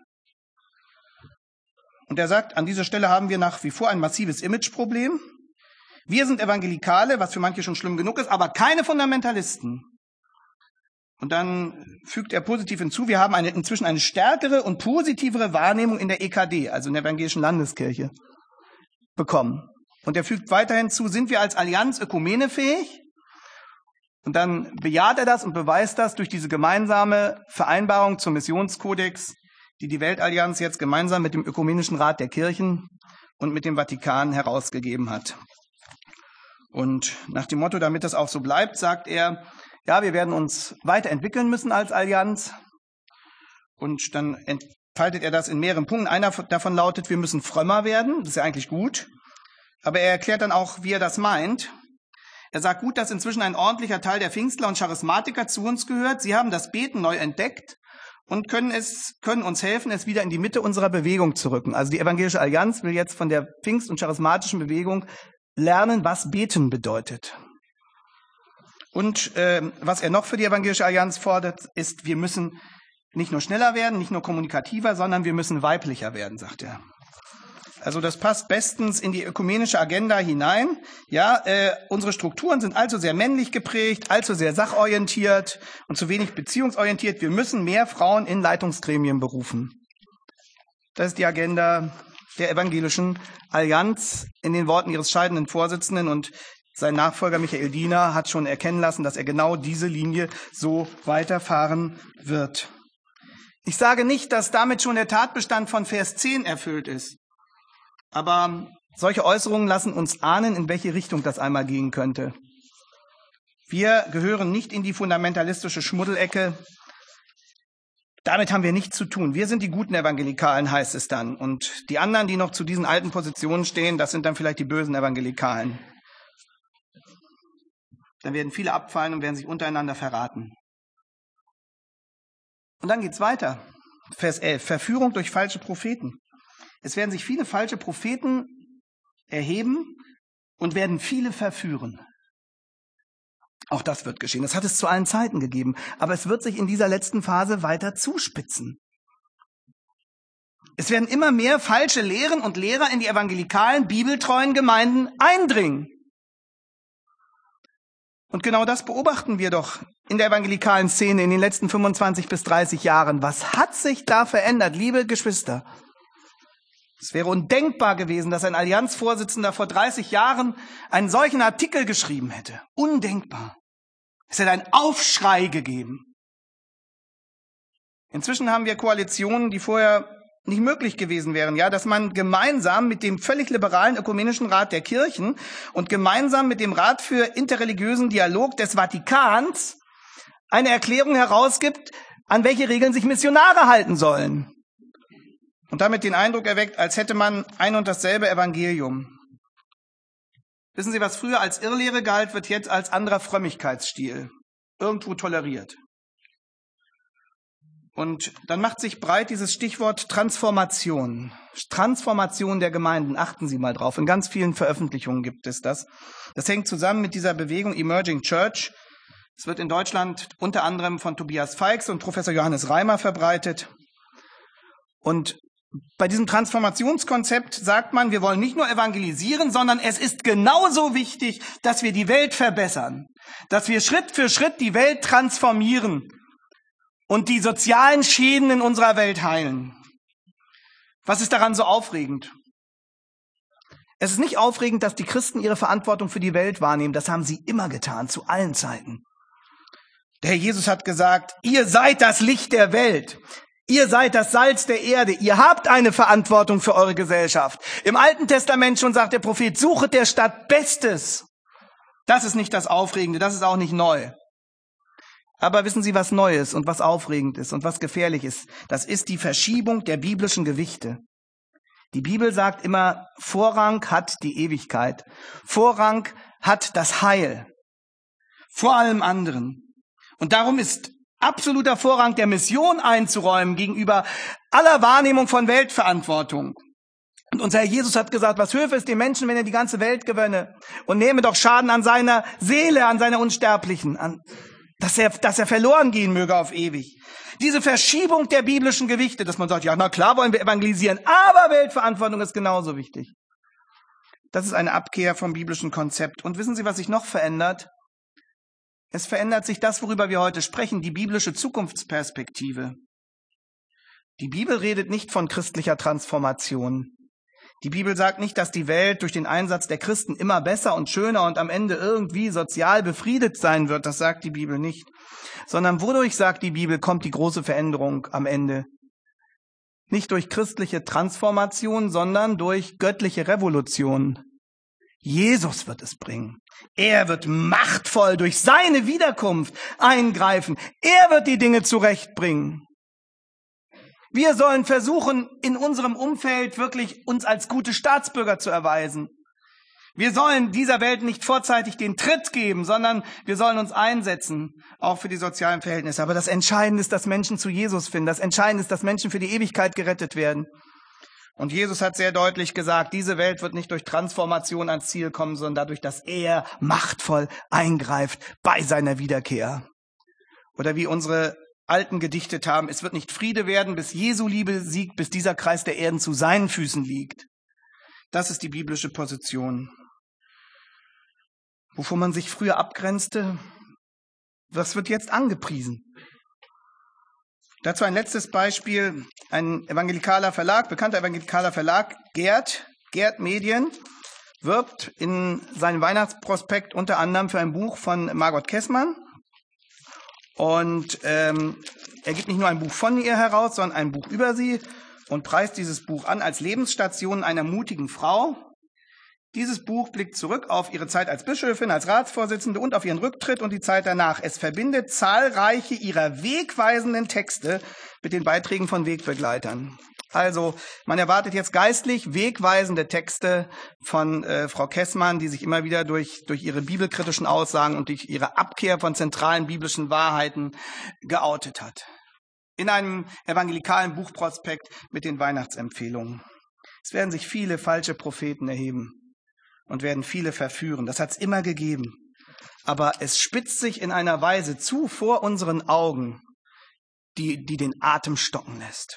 Und er sagt, an dieser Stelle haben wir nach wie vor ein massives Imageproblem. Wir sind Evangelikale, was für manche schon schlimm genug ist, aber keine Fundamentalisten. Und dann fügt er positiv hinzu, wir haben eine, inzwischen eine stärkere und positivere Wahrnehmung in der E K D, also in der Evangelischen Landeskirche, bekommen. Und er fügt weiter hinzu, sind wir als Allianz ökumenefähig? Und dann bejaht er das und beweist das durch diese gemeinsame Vereinbarung zum Missionskodex, die die Weltallianz jetzt gemeinsam mit dem Ökumenischen Rat der Kirchen und mit dem Vatikan herausgegeben hat. Und nach dem Motto, damit das auch so bleibt, sagt er, ja, wir werden uns weiterentwickeln müssen als Allianz. Und dann entfaltet er das in mehreren Punkten. Einer davon lautet, wir müssen frömmer werden. Das ist ja eigentlich gut. Aber er erklärt dann auch, wie er das meint. Er sagt, gut, dass inzwischen ein ordentlicher Teil der Pfingstler und Charismatiker zu uns gehört. Sie haben das Beten neu entdeckt und können es, können uns helfen, es wieder in die Mitte unserer Bewegung zu rücken. Also die Evangelische Allianz will jetzt von der Pfingst- und charismatischen Bewegung lernen, was Beten bedeutet. Und äh, was er noch für die Evangelische Allianz fordert, ist, wir müssen nicht nur schneller werden, nicht nur kommunikativer, sondern wir müssen weiblicher werden, sagt er. Also das passt bestens in die ökumenische Agenda hinein. Ja, äh, unsere Strukturen sind allzu sehr männlich geprägt, allzu sehr sachorientiert und zu wenig beziehungsorientiert. Wir müssen mehr Frauen in Leitungsgremien berufen. Das ist die Agenda der Evangelischen Allianz in den Worten ihres scheidenden Vorsitzenden. Und sein Nachfolger Michael Diener hat schon erkennen lassen, dass er genau diese Linie so weiterfahren wird. Ich sage nicht, dass damit schon der Tatbestand von Vers zehn erfüllt ist. Aber solche Äußerungen lassen uns ahnen, in welche Richtung das einmal gehen könnte. Wir gehören nicht in die fundamentalistische Schmuddelecke. Damit haben wir nichts zu tun. Wir sind die guten Evangelikalen, heißt es dann. Und die anderen, die noch zu diesen alten Positionen stehen, das sind dann vielleicht die bösen Evangelikalen. Dann werden viele abfallen und werden sich untereinander verraten. Und dann geht's weiter. Vers elf. Verführung durch falsche Propheten. Es werden sich viele falsche Propheten erheben und werden viele verführen. Auch das wird geschehen. Das hat es zu allen Zeiten gegeben. Aber es wird sich in dieser letzten Phase weiter zuspitzen. Es werden immer mehr falsche Lehren und Lehrer in die evangelikalen, bibeltreuen Gemeinden eindringen. Und genau das beobachten wir doch in der evangelikalen Szene in den letzten fünfundzwanzig bis dreißig Jahren. Was hat sich da verändert, liebe Geschwister? Es wäre undenkbar gewesen, dass ein Allianzvorsitzender vor dreißig Jahren einen solchen Artikel geschrieben hätte. Undenkbar. Es hätte einen Aufschrei gegeben. Inzwischen haben wir Koalitionen, die vorher nicht möglich gewesen wären, ja, dass man gemeinsam mit dem völlig liberalen Ökumenischen Rat der Kirchen und gemeinsam mit dem Rat für interreligiösen Dialog des Vatikans eine Erklärung herausgibt, an welche Regeln sich Missionare halten sollen. Und damit den Eindruck erweckt, als hätte man ein und dasselbe Evangelium. Wissen Sie, was früher als Irrlehre galt, wird jetzt als anderer Frömmigkeitsstil irgendwo toleriert. Und dann macht sich breit dieses Stichwort Transformation. Transformation der Gemeinden, achten Sie mal drauf. In ganz vielen Veröffentlichungen gibt es das. Das hängt zusammen mit dieser Bewegung Emerging Church. Es wird in Deutschland unter anderem von Tobias Feix und Professor Johannes Reimer verbreitet. Und bei diesem Transformationskonzept sagt man, wir wollen nicht nur evangelisieren, sondern es ist genauso wichtig, dass wir die Welt verbessern, dass wir Schritt für Schritt die Welt transformieren und die sozialen Schäden in unserer Welt heilen. Was ist daran so aufregend? Es ist nicht aufregend, dass die Christen ihre Verantwortung für die Welt wahrnehmen. Das haben sie immer getan, zu allen Zeiten. Der Herr Jesus hat gesagt, ihr seid das Licht der Welt. Ihr seid das Salz der Erde. Ihr habt eine Verantwortung für eure Gesellschaft. Im Alten Testament schon sagt der Prophet, suchet der Stadt Bestes. Das ist nicht das Aufregende, das ist auch nicht neu. Aber wissen Sie, was neu ist und was aufregend ist und was gefährlich ist? Das ist die Verschiebung der biblischen Gewichte. Die Bibel sagt immer, Vorrang hat die Ewigkeit. Vorrang hat das Heil. Vor allem anderen. Und darum ist absoluter Vorrang der Mission einzuräumen gegenüber aller Wahrnehmung von Weltverantwortung. Und unser Herr Jesus hat gesagt, was höfe es dem Menschen, wenn er die ganze Welt gewönne und nehme doch Schaden an seiner Seele, an seiner Unsterblichen, an Dass er, dass er verloren gehen möge auf ewig. Diese Verschiebung der biblischen Gewichte, dass man sagt, ja, na klar wollen wir evangelisieren, aber Weltverantwortung ist genauso wichtig. Das ist eine Abkehr vom biblischen Konzept. Und wissen Sie, was sich noch verändert? Es verändert sich das, worüber wir heute sprechen, die biblische Zukunftsperspektive. Die Bibel redet nicht von christlicher Transformation. Die Bibel sagt nicht, dass die Welt durch den Einsatz der Christen immer besser und schöner und am Ende irgendwie sozial befriedet sein wird. Das sagt die Bibel nicht. Sondern wodurch, sagt die Bibel, kommt die große Veränderung am Ende? Nicht durch christliche Transformation, sondern durch göttliche Revolution. Jesus wird es bringen. Er wird machtvoll durch seine Wiederkunft eingreifen. Er wird die Dinge zurechtbringen. Wir sollen versuchen, in unserem Umfeld wirklich uns als gute Staatsbürger zu erweisen. Wir sollen dieser Welt nicht vorzeitig den Tritt geben, sondern wir sollen uns einsetzen, auch für die sozialen Verhältnisse. Aber das Entscheidende ist, dass Menschen zu Jesus finden. Das Entscheidende ist, dass Menschen für die Ewigkeit gerettet werden. Und Jesus hat sehr deutlich gesagt, diese Welt wird nicht durch Transformation ans Ziel kommen, sondern dadurch, dass er machtvoll eingreift bei seiner Wiederkehr. Oder wie unsere Alten gedichtet haben, es wird nicht Friede werden, bis Jesu Liebe siegt, bis dieser Kreis der Erden zu seinen Füßen liegt. Das ist die biblische Position. Wovon man sich früher abgrenzte, das wird jetzt angepriesen. Dazu ein letztes Beispiel. Ein evangelikaler Verlag, bekannter evangelikaler Verlag, Gerd, Gerd Medien, wirbt in seinem Weihnachtsprospekt unter anderem für ein Buch von Margot Kessmann. Und ähm, er gibt nicht nur ein Buch von ihr heraus, sondern ein Buch über sie und preist dieses Buch an als Lebensstation einer mutigen Frau. Dieses Buch blickt zurück auf ihre Zeit als Bischöfin, als Ratsvorsitzende und auf ihren Rücktritt und die Zeit danach. Es verbindet zahlreiche ihrer wegweisenden Texte mit den Beiträgen von Wegbegleitern. Also man erwartet jetzt geistlich wegweisende Texte von äh, Frau Kessmann, die sich immer wieder durch, durch ihre bibelkritischen Aussagen und durch ihre Abkehr von zentralen biblischen Wahrheiten geoutet hat. In einem evangelikalen Buchprospekt mit den Weihnachtsempfehlungen. Es werden sich viele falsche Propheten erheben und werden viele verführen. Das hat es immer gegeben. Aber es spitzt sich in einer Weise zu vor unseren Augen, die, die den Atem stocken lässt.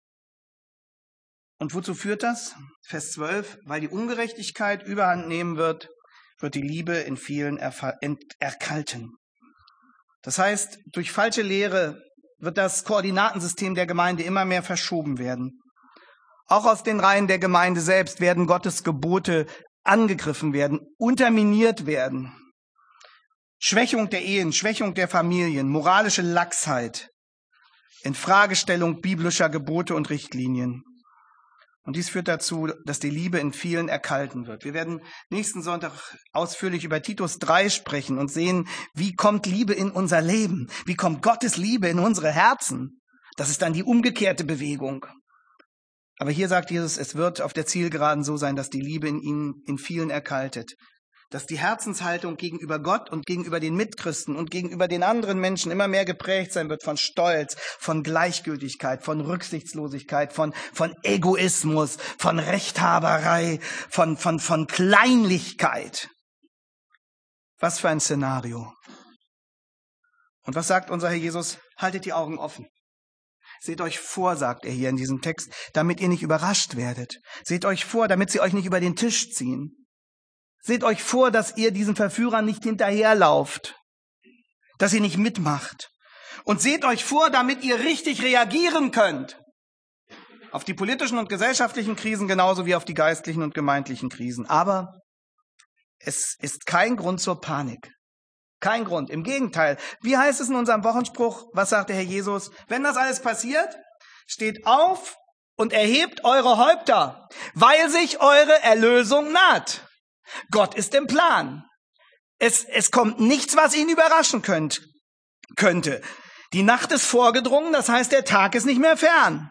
Und wozu führt das? Vers zwölf, weil die Ungerechtigkeit überhand nehmen wird, wird die Liebe in vielen erkalten. Das heißt, durch falsche Lehre wird das Koordinatensystem der Gemeinde immer mehr verschoben werden. Auch aus den Reihen der Gemeinde selbst werden Gottes Gebote angegriffen werden, unterminiert werden. Schwächung der Ehen, Schwächung der Familien, moralische Laxheit, Infragestellung biblischer Gebote und Richtlinien. Und dies führt dazu, dass die Liebe in vielen erkalten wird. Wir werden nächsten Sonntag ausführlich über Titus drei sprechen und sehen, wie kommt Liebe in unser Leben? Wie kommt Gottes Liebe in unsere Herzen? Das ist dann die umgekehrte Bewegung. Aber hier sagt Jesus, es wird auf der Zielgeraden so sein, dass die Liebe in ihnen, in vielen erkaltet. Dass die Herzenshaltung gegenüber Gott und gegenüber den Mitchristen und gegenüber den anderen Menschen immer mehr geprägt sein wird von Stolz, von Gleichgültigkeit, von Rücksichtslosigkeit, von, von Egoismus, von Rechthaberei, von, von, von Kleinlichkeit. Was für ein Szenario. Und was sagt unser Herr Jesus? Haltet die Augen offen. Seht euch vor, sagt er hier in diesem Text, damit ihr nicht überrascht werdet. Seht euch vor, damit sie euch nicht über den Tisch ziehen. Seht euch vor, dass ihr diesen Verführern nicht hinterherlauft, dass ihr nicht mitmacht. Und seht euch vor, damit ihr richtig reagieren könnt. Auf die politischen und gesellschaftlichen Krisen genauso wie auf die geistlichen und gemeindlichen Krisen. Aber es ist kein Grund zur Panik. Kein Grund. Im Gegenteil. Wie heißt es in unserem Wochenspruch? Was sagt der Herr Jesus? Wenn das alles passiert, steht auf und erhebt eure Häupter, weil sich eure Erlösung naht. Gott ist im Plan. Es, es kommt nichts, was ihn überraschen könnt, könnte. Die Nacht ist vorgedrungen, das heißt, der Tag ist nicht mehr fern.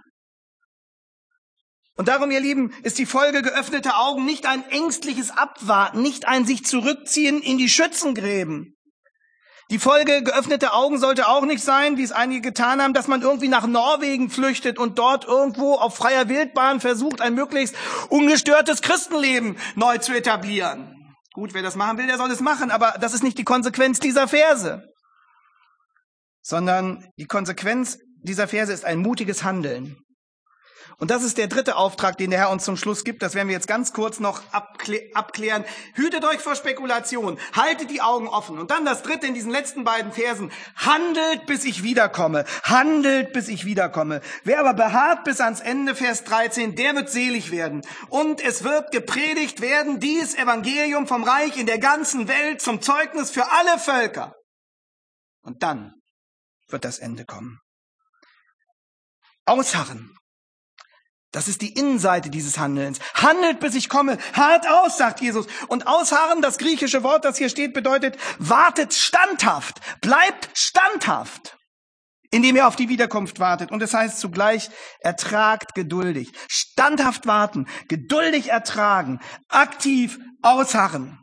Und darum, ihr Lieben, ist die Folge geöffnete Augen nicht ein ängstliches Abwarten, nicht ein sich zurückziehen in die Schützengräben. Die Folge geöffnete Augen sollte auch nicht sein, wie es einige getan haben, dass man irgendwie nach Norwegen flüchtet und dort irgendwo auf freier Wildbahn versucht, ein möglichst ungestörtes Christenleben neu zu etablieren. Gut, wer das machen will, der soll es machen, aber das ist nicht die Konsequenz dieser Verse. Sondern die Konsequenz dieser Verse ist ein mutiges Handeln. Und das ist der dritte Auftrag, den der Herr uns zum Schluss gibt. Das werden wir jetzt ganz kurz noch abklä- abklären. Hütet euch vor Spekulation. Haltet die Augen offen. Und dann das dritte in diesen letzten beiden Versen. Handelt, bis ich wiederkomme. Handelt, bis ich wiederkomme. Wer aber beharrt bis ans Ende, Vers dreizehn, der wird selig werden. Und es wird gepredigt werden, dies Evangelium vom Reich in der ganzen Welt zum Zeugnis für alle Völker. Und dann wird das Ende kommen. Ausharren. Das ist die Innenseite dieses Handelns. Handelt, bis ich komme. Hart aus, sagt Jesus. Und ausharren, das griechische Wort, das hier steht, bedeutet, wartet standhaft. Bleibt standhaft, indem ihr auf die Wiederkunft wartet. Und es heißt zugleich, ertragt geduldig. Standhaft warten, geduldig ertragen, aktiv ausharren.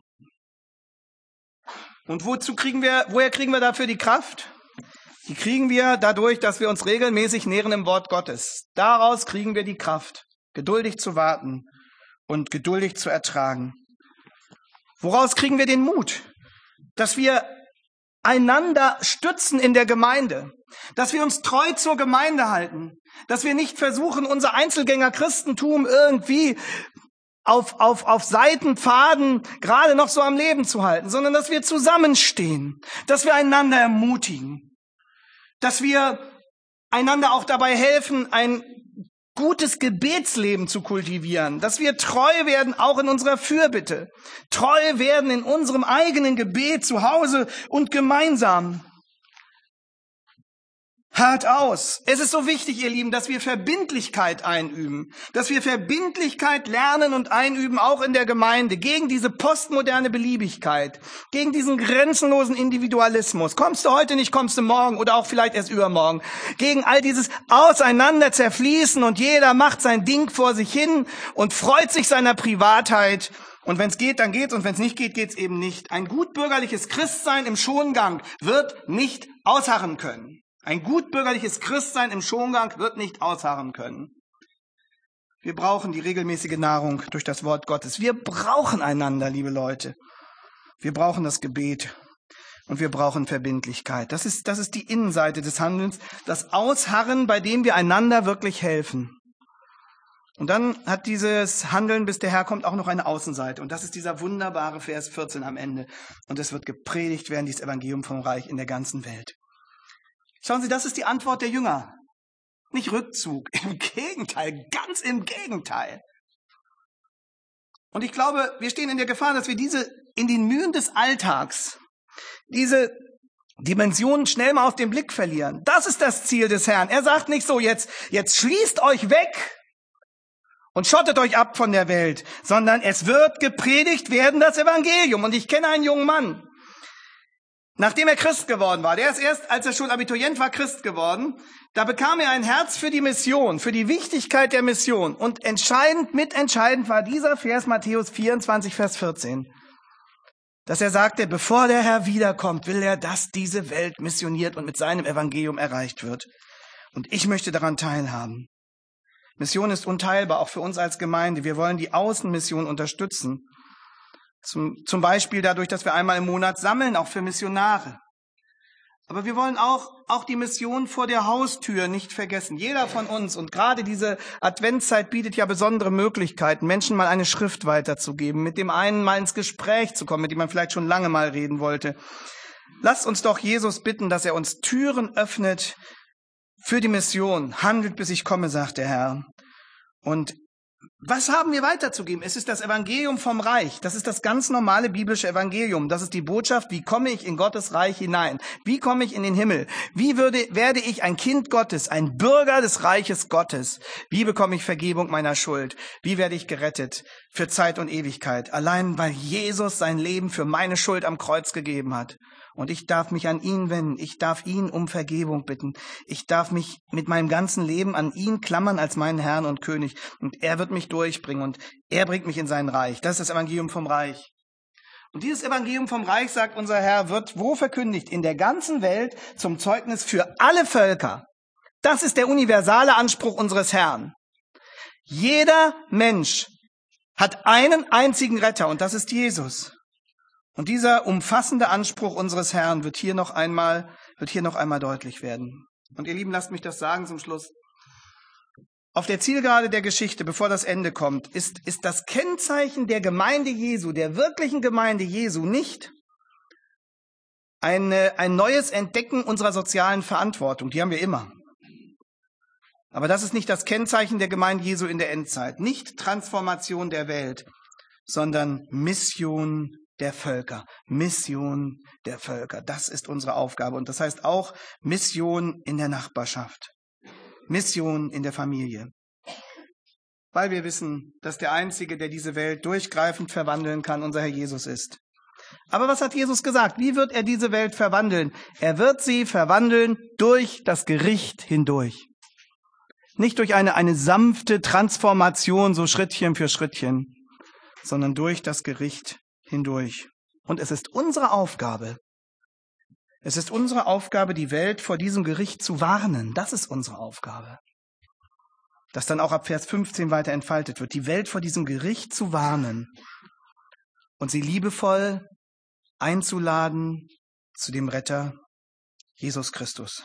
Und wozu kriegen wir, woher kriegen wir dafür die Kraft? Die kriegen wir dadurch, dass wir uns regelmäßig nähren im Wort Gottes. Daraus kriegen wir die Kraft, geduldig zu warten und geduldig zu ertragen. Woraus kriegen wir den Mut? Dass wir einander stützen in der Gemeinde, dass wir uns treu zur Gemeinde halten, dass wir nicht versuchen, unser Einzelgänger-Christentum irgendwie auf, auf, auf Seitenpfaden gerade noch so am Leben zu halten, sondern dass wir zusammenstehen, dass wir einander ermutigen. Dass wir einander auch dabei helfen, ein gutes Gebetsleben zu kultivieren. Dass wir treu werden, auch in unserer Fürbitte. Treu werden in unserem eigenen Gebet zu Hause und gemeinsam. Hart aus. Es ist so wichtig, ihr Lieben, dass wir Verbindlichkeit einüben. Dass wir Verbindlichkeit lernen und einüben, auch in der Gemeinde. Gegen diese postmoderne Beliebigkeit. Gegen diesen grenzenlosen Individualismus. Kommst du heute nicht, kommst du morgen oder auch vielleicht erst übermorgen. Gegen all dieses Auseinander zerfließen und jeder macht sein Ding vor sich hin und freut sich seiner Privatheit. Und wenn es geht, dann geht's und wenn es nicht geht, geht's eben nicht. Ein gutbürgerliches Christsein im Schongang wird nicht ausharren können. Ein gutbürgerliches Christsein im Schongang wird nicht ausharren können. Wir brauchen die regelmäßige Nahrung durch das Wort Gottes. Wir brauchen einander, liebe Leute. Wir brauchen das Gebet und wir brauchen Verbindlichkeit. Das ist, das ist die Innenseite des Handelns, das Ausharren, bei dem wir einander wirklich helfen. Und dann hat dieses Handeln, bis der Herr kommt, auch noch eine Außenseite. Und das ist dieser wunderbare Vers vierzehn am Ende. Und es wird gepredigt werden, dieses Evangelium vom Reich in der ganzen Welt. Schauen Sie, das ist die Antwort der Jünger. Nicht Rückzug, im Gegenteil, ganz im Gegenteil. Und ich glaube, wir stehen in der Gefahr, dass wir diese in den Mühen des Alltags, diese Dimensionen schnell mal aus dem Blick verlieren. Das ist das Ziel des Herrn. Er sagt nicht so, jetzt, jetzt schließt euch weg und schottet euch ab von der Welt, sondern es wird gepredigt werden das Evangelium. Und ich kenne einen jungen Mann, nachdem er Christ geworden war, der ist erst, als er schon Abiturient war, Christ geworden, da bekam er ein Herz für die Mission, für die Wichtigkeit der Mission. Und entscheidend, mitentscheidend war dieser Vers Matthäus vierundzwanzig, Vers vierzehn, dass er sagte, bevor der Herr wiederkommt, will er, dass diese Welt missioniert und mit seinem Evangelium erreicht wird. Und ich möchte daran teilhaben. Mission ist unteilbar, auch für uns als Gemeinde. Wir wollen die Außenmission unterstützen. Zum, zum Beispiel dadurch, dass wir einmal im Monat sammeln, auch für Missionare. Aber wir wollen auch, auch die Mission vor der Haustür nicht vergessen. Jeder von uns, und gerade diese Adventszeit bietet ja besondere Möglichkeiten, Menschen mal eine Schrift weiterzugeben, mit dem einen mal ins Gespräch zu kommen, mit dem man vielleicht schon lange mal reden wollte. Lasst uns doch Jesus bitten, dass er uns Türen öffnet für die Mission. Handelt, bis ich komme, sagt der Herr. Und was haben wir weiterzugeben? Es ist das Evangelium vom Reich. Das ist das ganz normale biblische Evangelium. Das ist die Botschaft, wie komme ich in Gottes Reich hinein? Wie komme ich in den Himmel? Wie würde, werde ich ein Kind Gottes, ein Bürger des Reiches Gottes? Wie bekomme ich Vergebung meiner Schuld? Wie werde ich gerettet für Zeit und Ewigkeit? Allein, weil Jesus sein Leben für meine Schuld am Kreuz gegeben hat. Und ich darf mich an ihn wenden. Ich darf ihn um Vergebung bitten. Ich darf mich mit meinem ganzen Leben an ihn klammern als meinen Herrn und König. Und er wird mich durchbringen und er bringt mich in sein Reich. Das ist das Evangelium vom Reich. Und dieses Evangelium vom Reich, sagt unser Herr, wird wo verkündigt? In der ganzen Welt zum Zeugnis für alle Völker. Das ist der universale Anspruch unseres Herrn. Jeder Mensch hat einen einzigen Retter und das ist Jesus. Und dieser umfassende Anspruch unseres Herrn wird hier noch einmal, wird hier noch einmal deutlich werden. Und ihr Lieben, lasst mich das sagen zum Schluss. Auf der Zielgerade der Geschichte, bevor das Ende kommt, ist, ist das Kennzeichen der Gemeinde Jesu, der wirklichen Gemeinde Jesu, nicht eine, ein neues Entdecken unserer sozialen Verantwortung. Die haben wir immer. Aber das ist nicht das Kennzeichen der Gemeinde Jesu in der Endzeit. Nicht Transformation der Welt, sondern Mission der Völker. Mission der Völker. Das ist unsere Aufgabe. Und das heißt auch Mission in der Nachbarschaft. Mission in der Familie. Weil wir wissen, dass der Einzige, der diese Welt durchgreifend verwandeln kann, unser Herr Jesus ist. Aber was hat Jesus gesagt? Wie wird er diese Welt verwandeln? Er wird sie verwandeln durch das Gericht hindurch. Nicht durch eine, eine sanfte Transformation, so Schrittchen für Schrittchen, sondern durch das Gericht hindurch. Und es ist unsere Aufgabe, es ist unsere Aufgabe, die Welt vor diesem Gericht zu warnen. Das ist unsere Aufgabe. Das dann auch ab Vers fünfzehn weiter entfaltet wird. Die Welt vor diesem Gericht zu warnen und sie liebevoll einzuladen zu dem Retter Jesus Christus.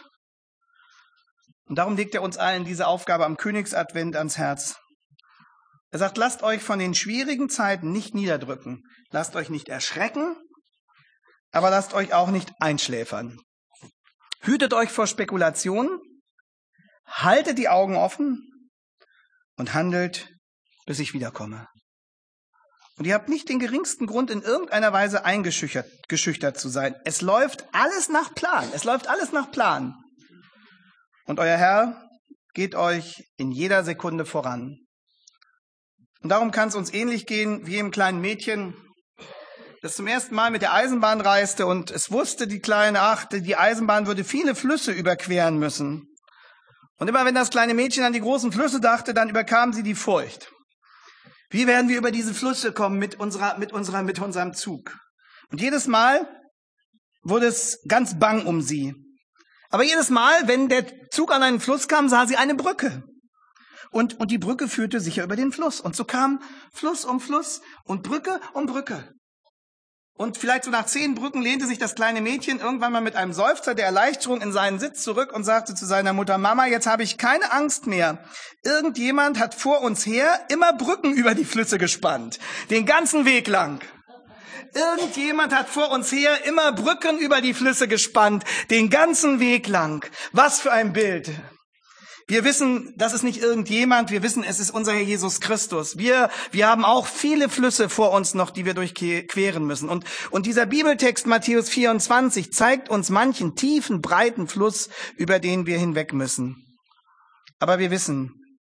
Und darum legt er uns allen diese Aufgabe am Königsadvent ans Herz. Er sagt, lasst euch von den schwierigen Zeiten nicht niederdrücken. Lasst euch nicht erschrecken, aber lasst euch auch nicht einschläfern. Hütet euch vor Spekulationen, haltet die Augen offen und handelt, bis ich wiederkomme. Und ihr habt nicht den geringsten Grund, in irgendeiner Weise eingeschüchtert geschüchtert zu sein. Es läuft alles nach Plan. Es läuft alles nach Plan. Und euer Herr geht euch in jeder Sekunde voran. Und darum kann es uns ähnlich gehen wie im kleinen Mädchen, das zum ersten Mal mit der Eisenbahn reiste und es wusste, die Kleine, ach, die Eisenbahn würde viele Flüsse überqueren müssen. Und immer wenn das kleine Mädchen an die großen Flüsse dachte, dann überkam sie die Furcht. Wie werden wir über diese Flüsse kommen mit unserer, mit unserer, mit unserem Zug? Und jedes Mal wurde es ganz bang um sie. Aber jedes Mal, wenn der Zug an einen Fluss kam, sah sie eine Brücke. Und, und die Brücke führte sicher über den Fluss. Und so kam Fluss um Fluss und Brücke um Brücke. Und vielleicht so nach zehn Brücken lehnte sich das kleine Mädchen irgendwann mal mit einem Seufzer der Erleichterung in seinen Sitz zurück und sagte zu seiner Mutter, Mama, jetzt habe ich keine Angst mehr. Irgendjemand hat vor uns her immer Brücken über die Flüsse gespannt. Den ganzen Weg lang. Irgendjemand hat vor uns her immer Brücken über die Flüsse gespannt. Den ganzen Weg lang. Was für ein Bild. Wir wissen, das ist nicht irgendjemand, wir wissen, es ist unser Herr Jesus Christus. Wir, wir haben auch viele Flüsse vor uns noch, die wir durchqueren müssen. Und, und dieser Bibeltext Matthäus vierundzwanzig zeigt uns manchen tiefen, breiten Fluss, über den wir hinweg müssen. Aber wir wissen,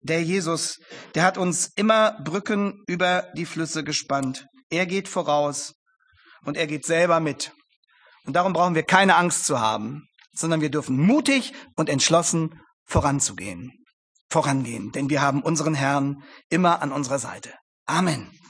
der Jesus, der hat uns immer Brücken über die Flüsse gespannt. Er geht voraus und er geht selber mit. Und darum brauchen wir keine Angst zu haben, sondern wir dürfen mutig und entschlossen voranzugehen, vorangehen, denn wir haben unseren Herrn immer an unserer Seite. Amen.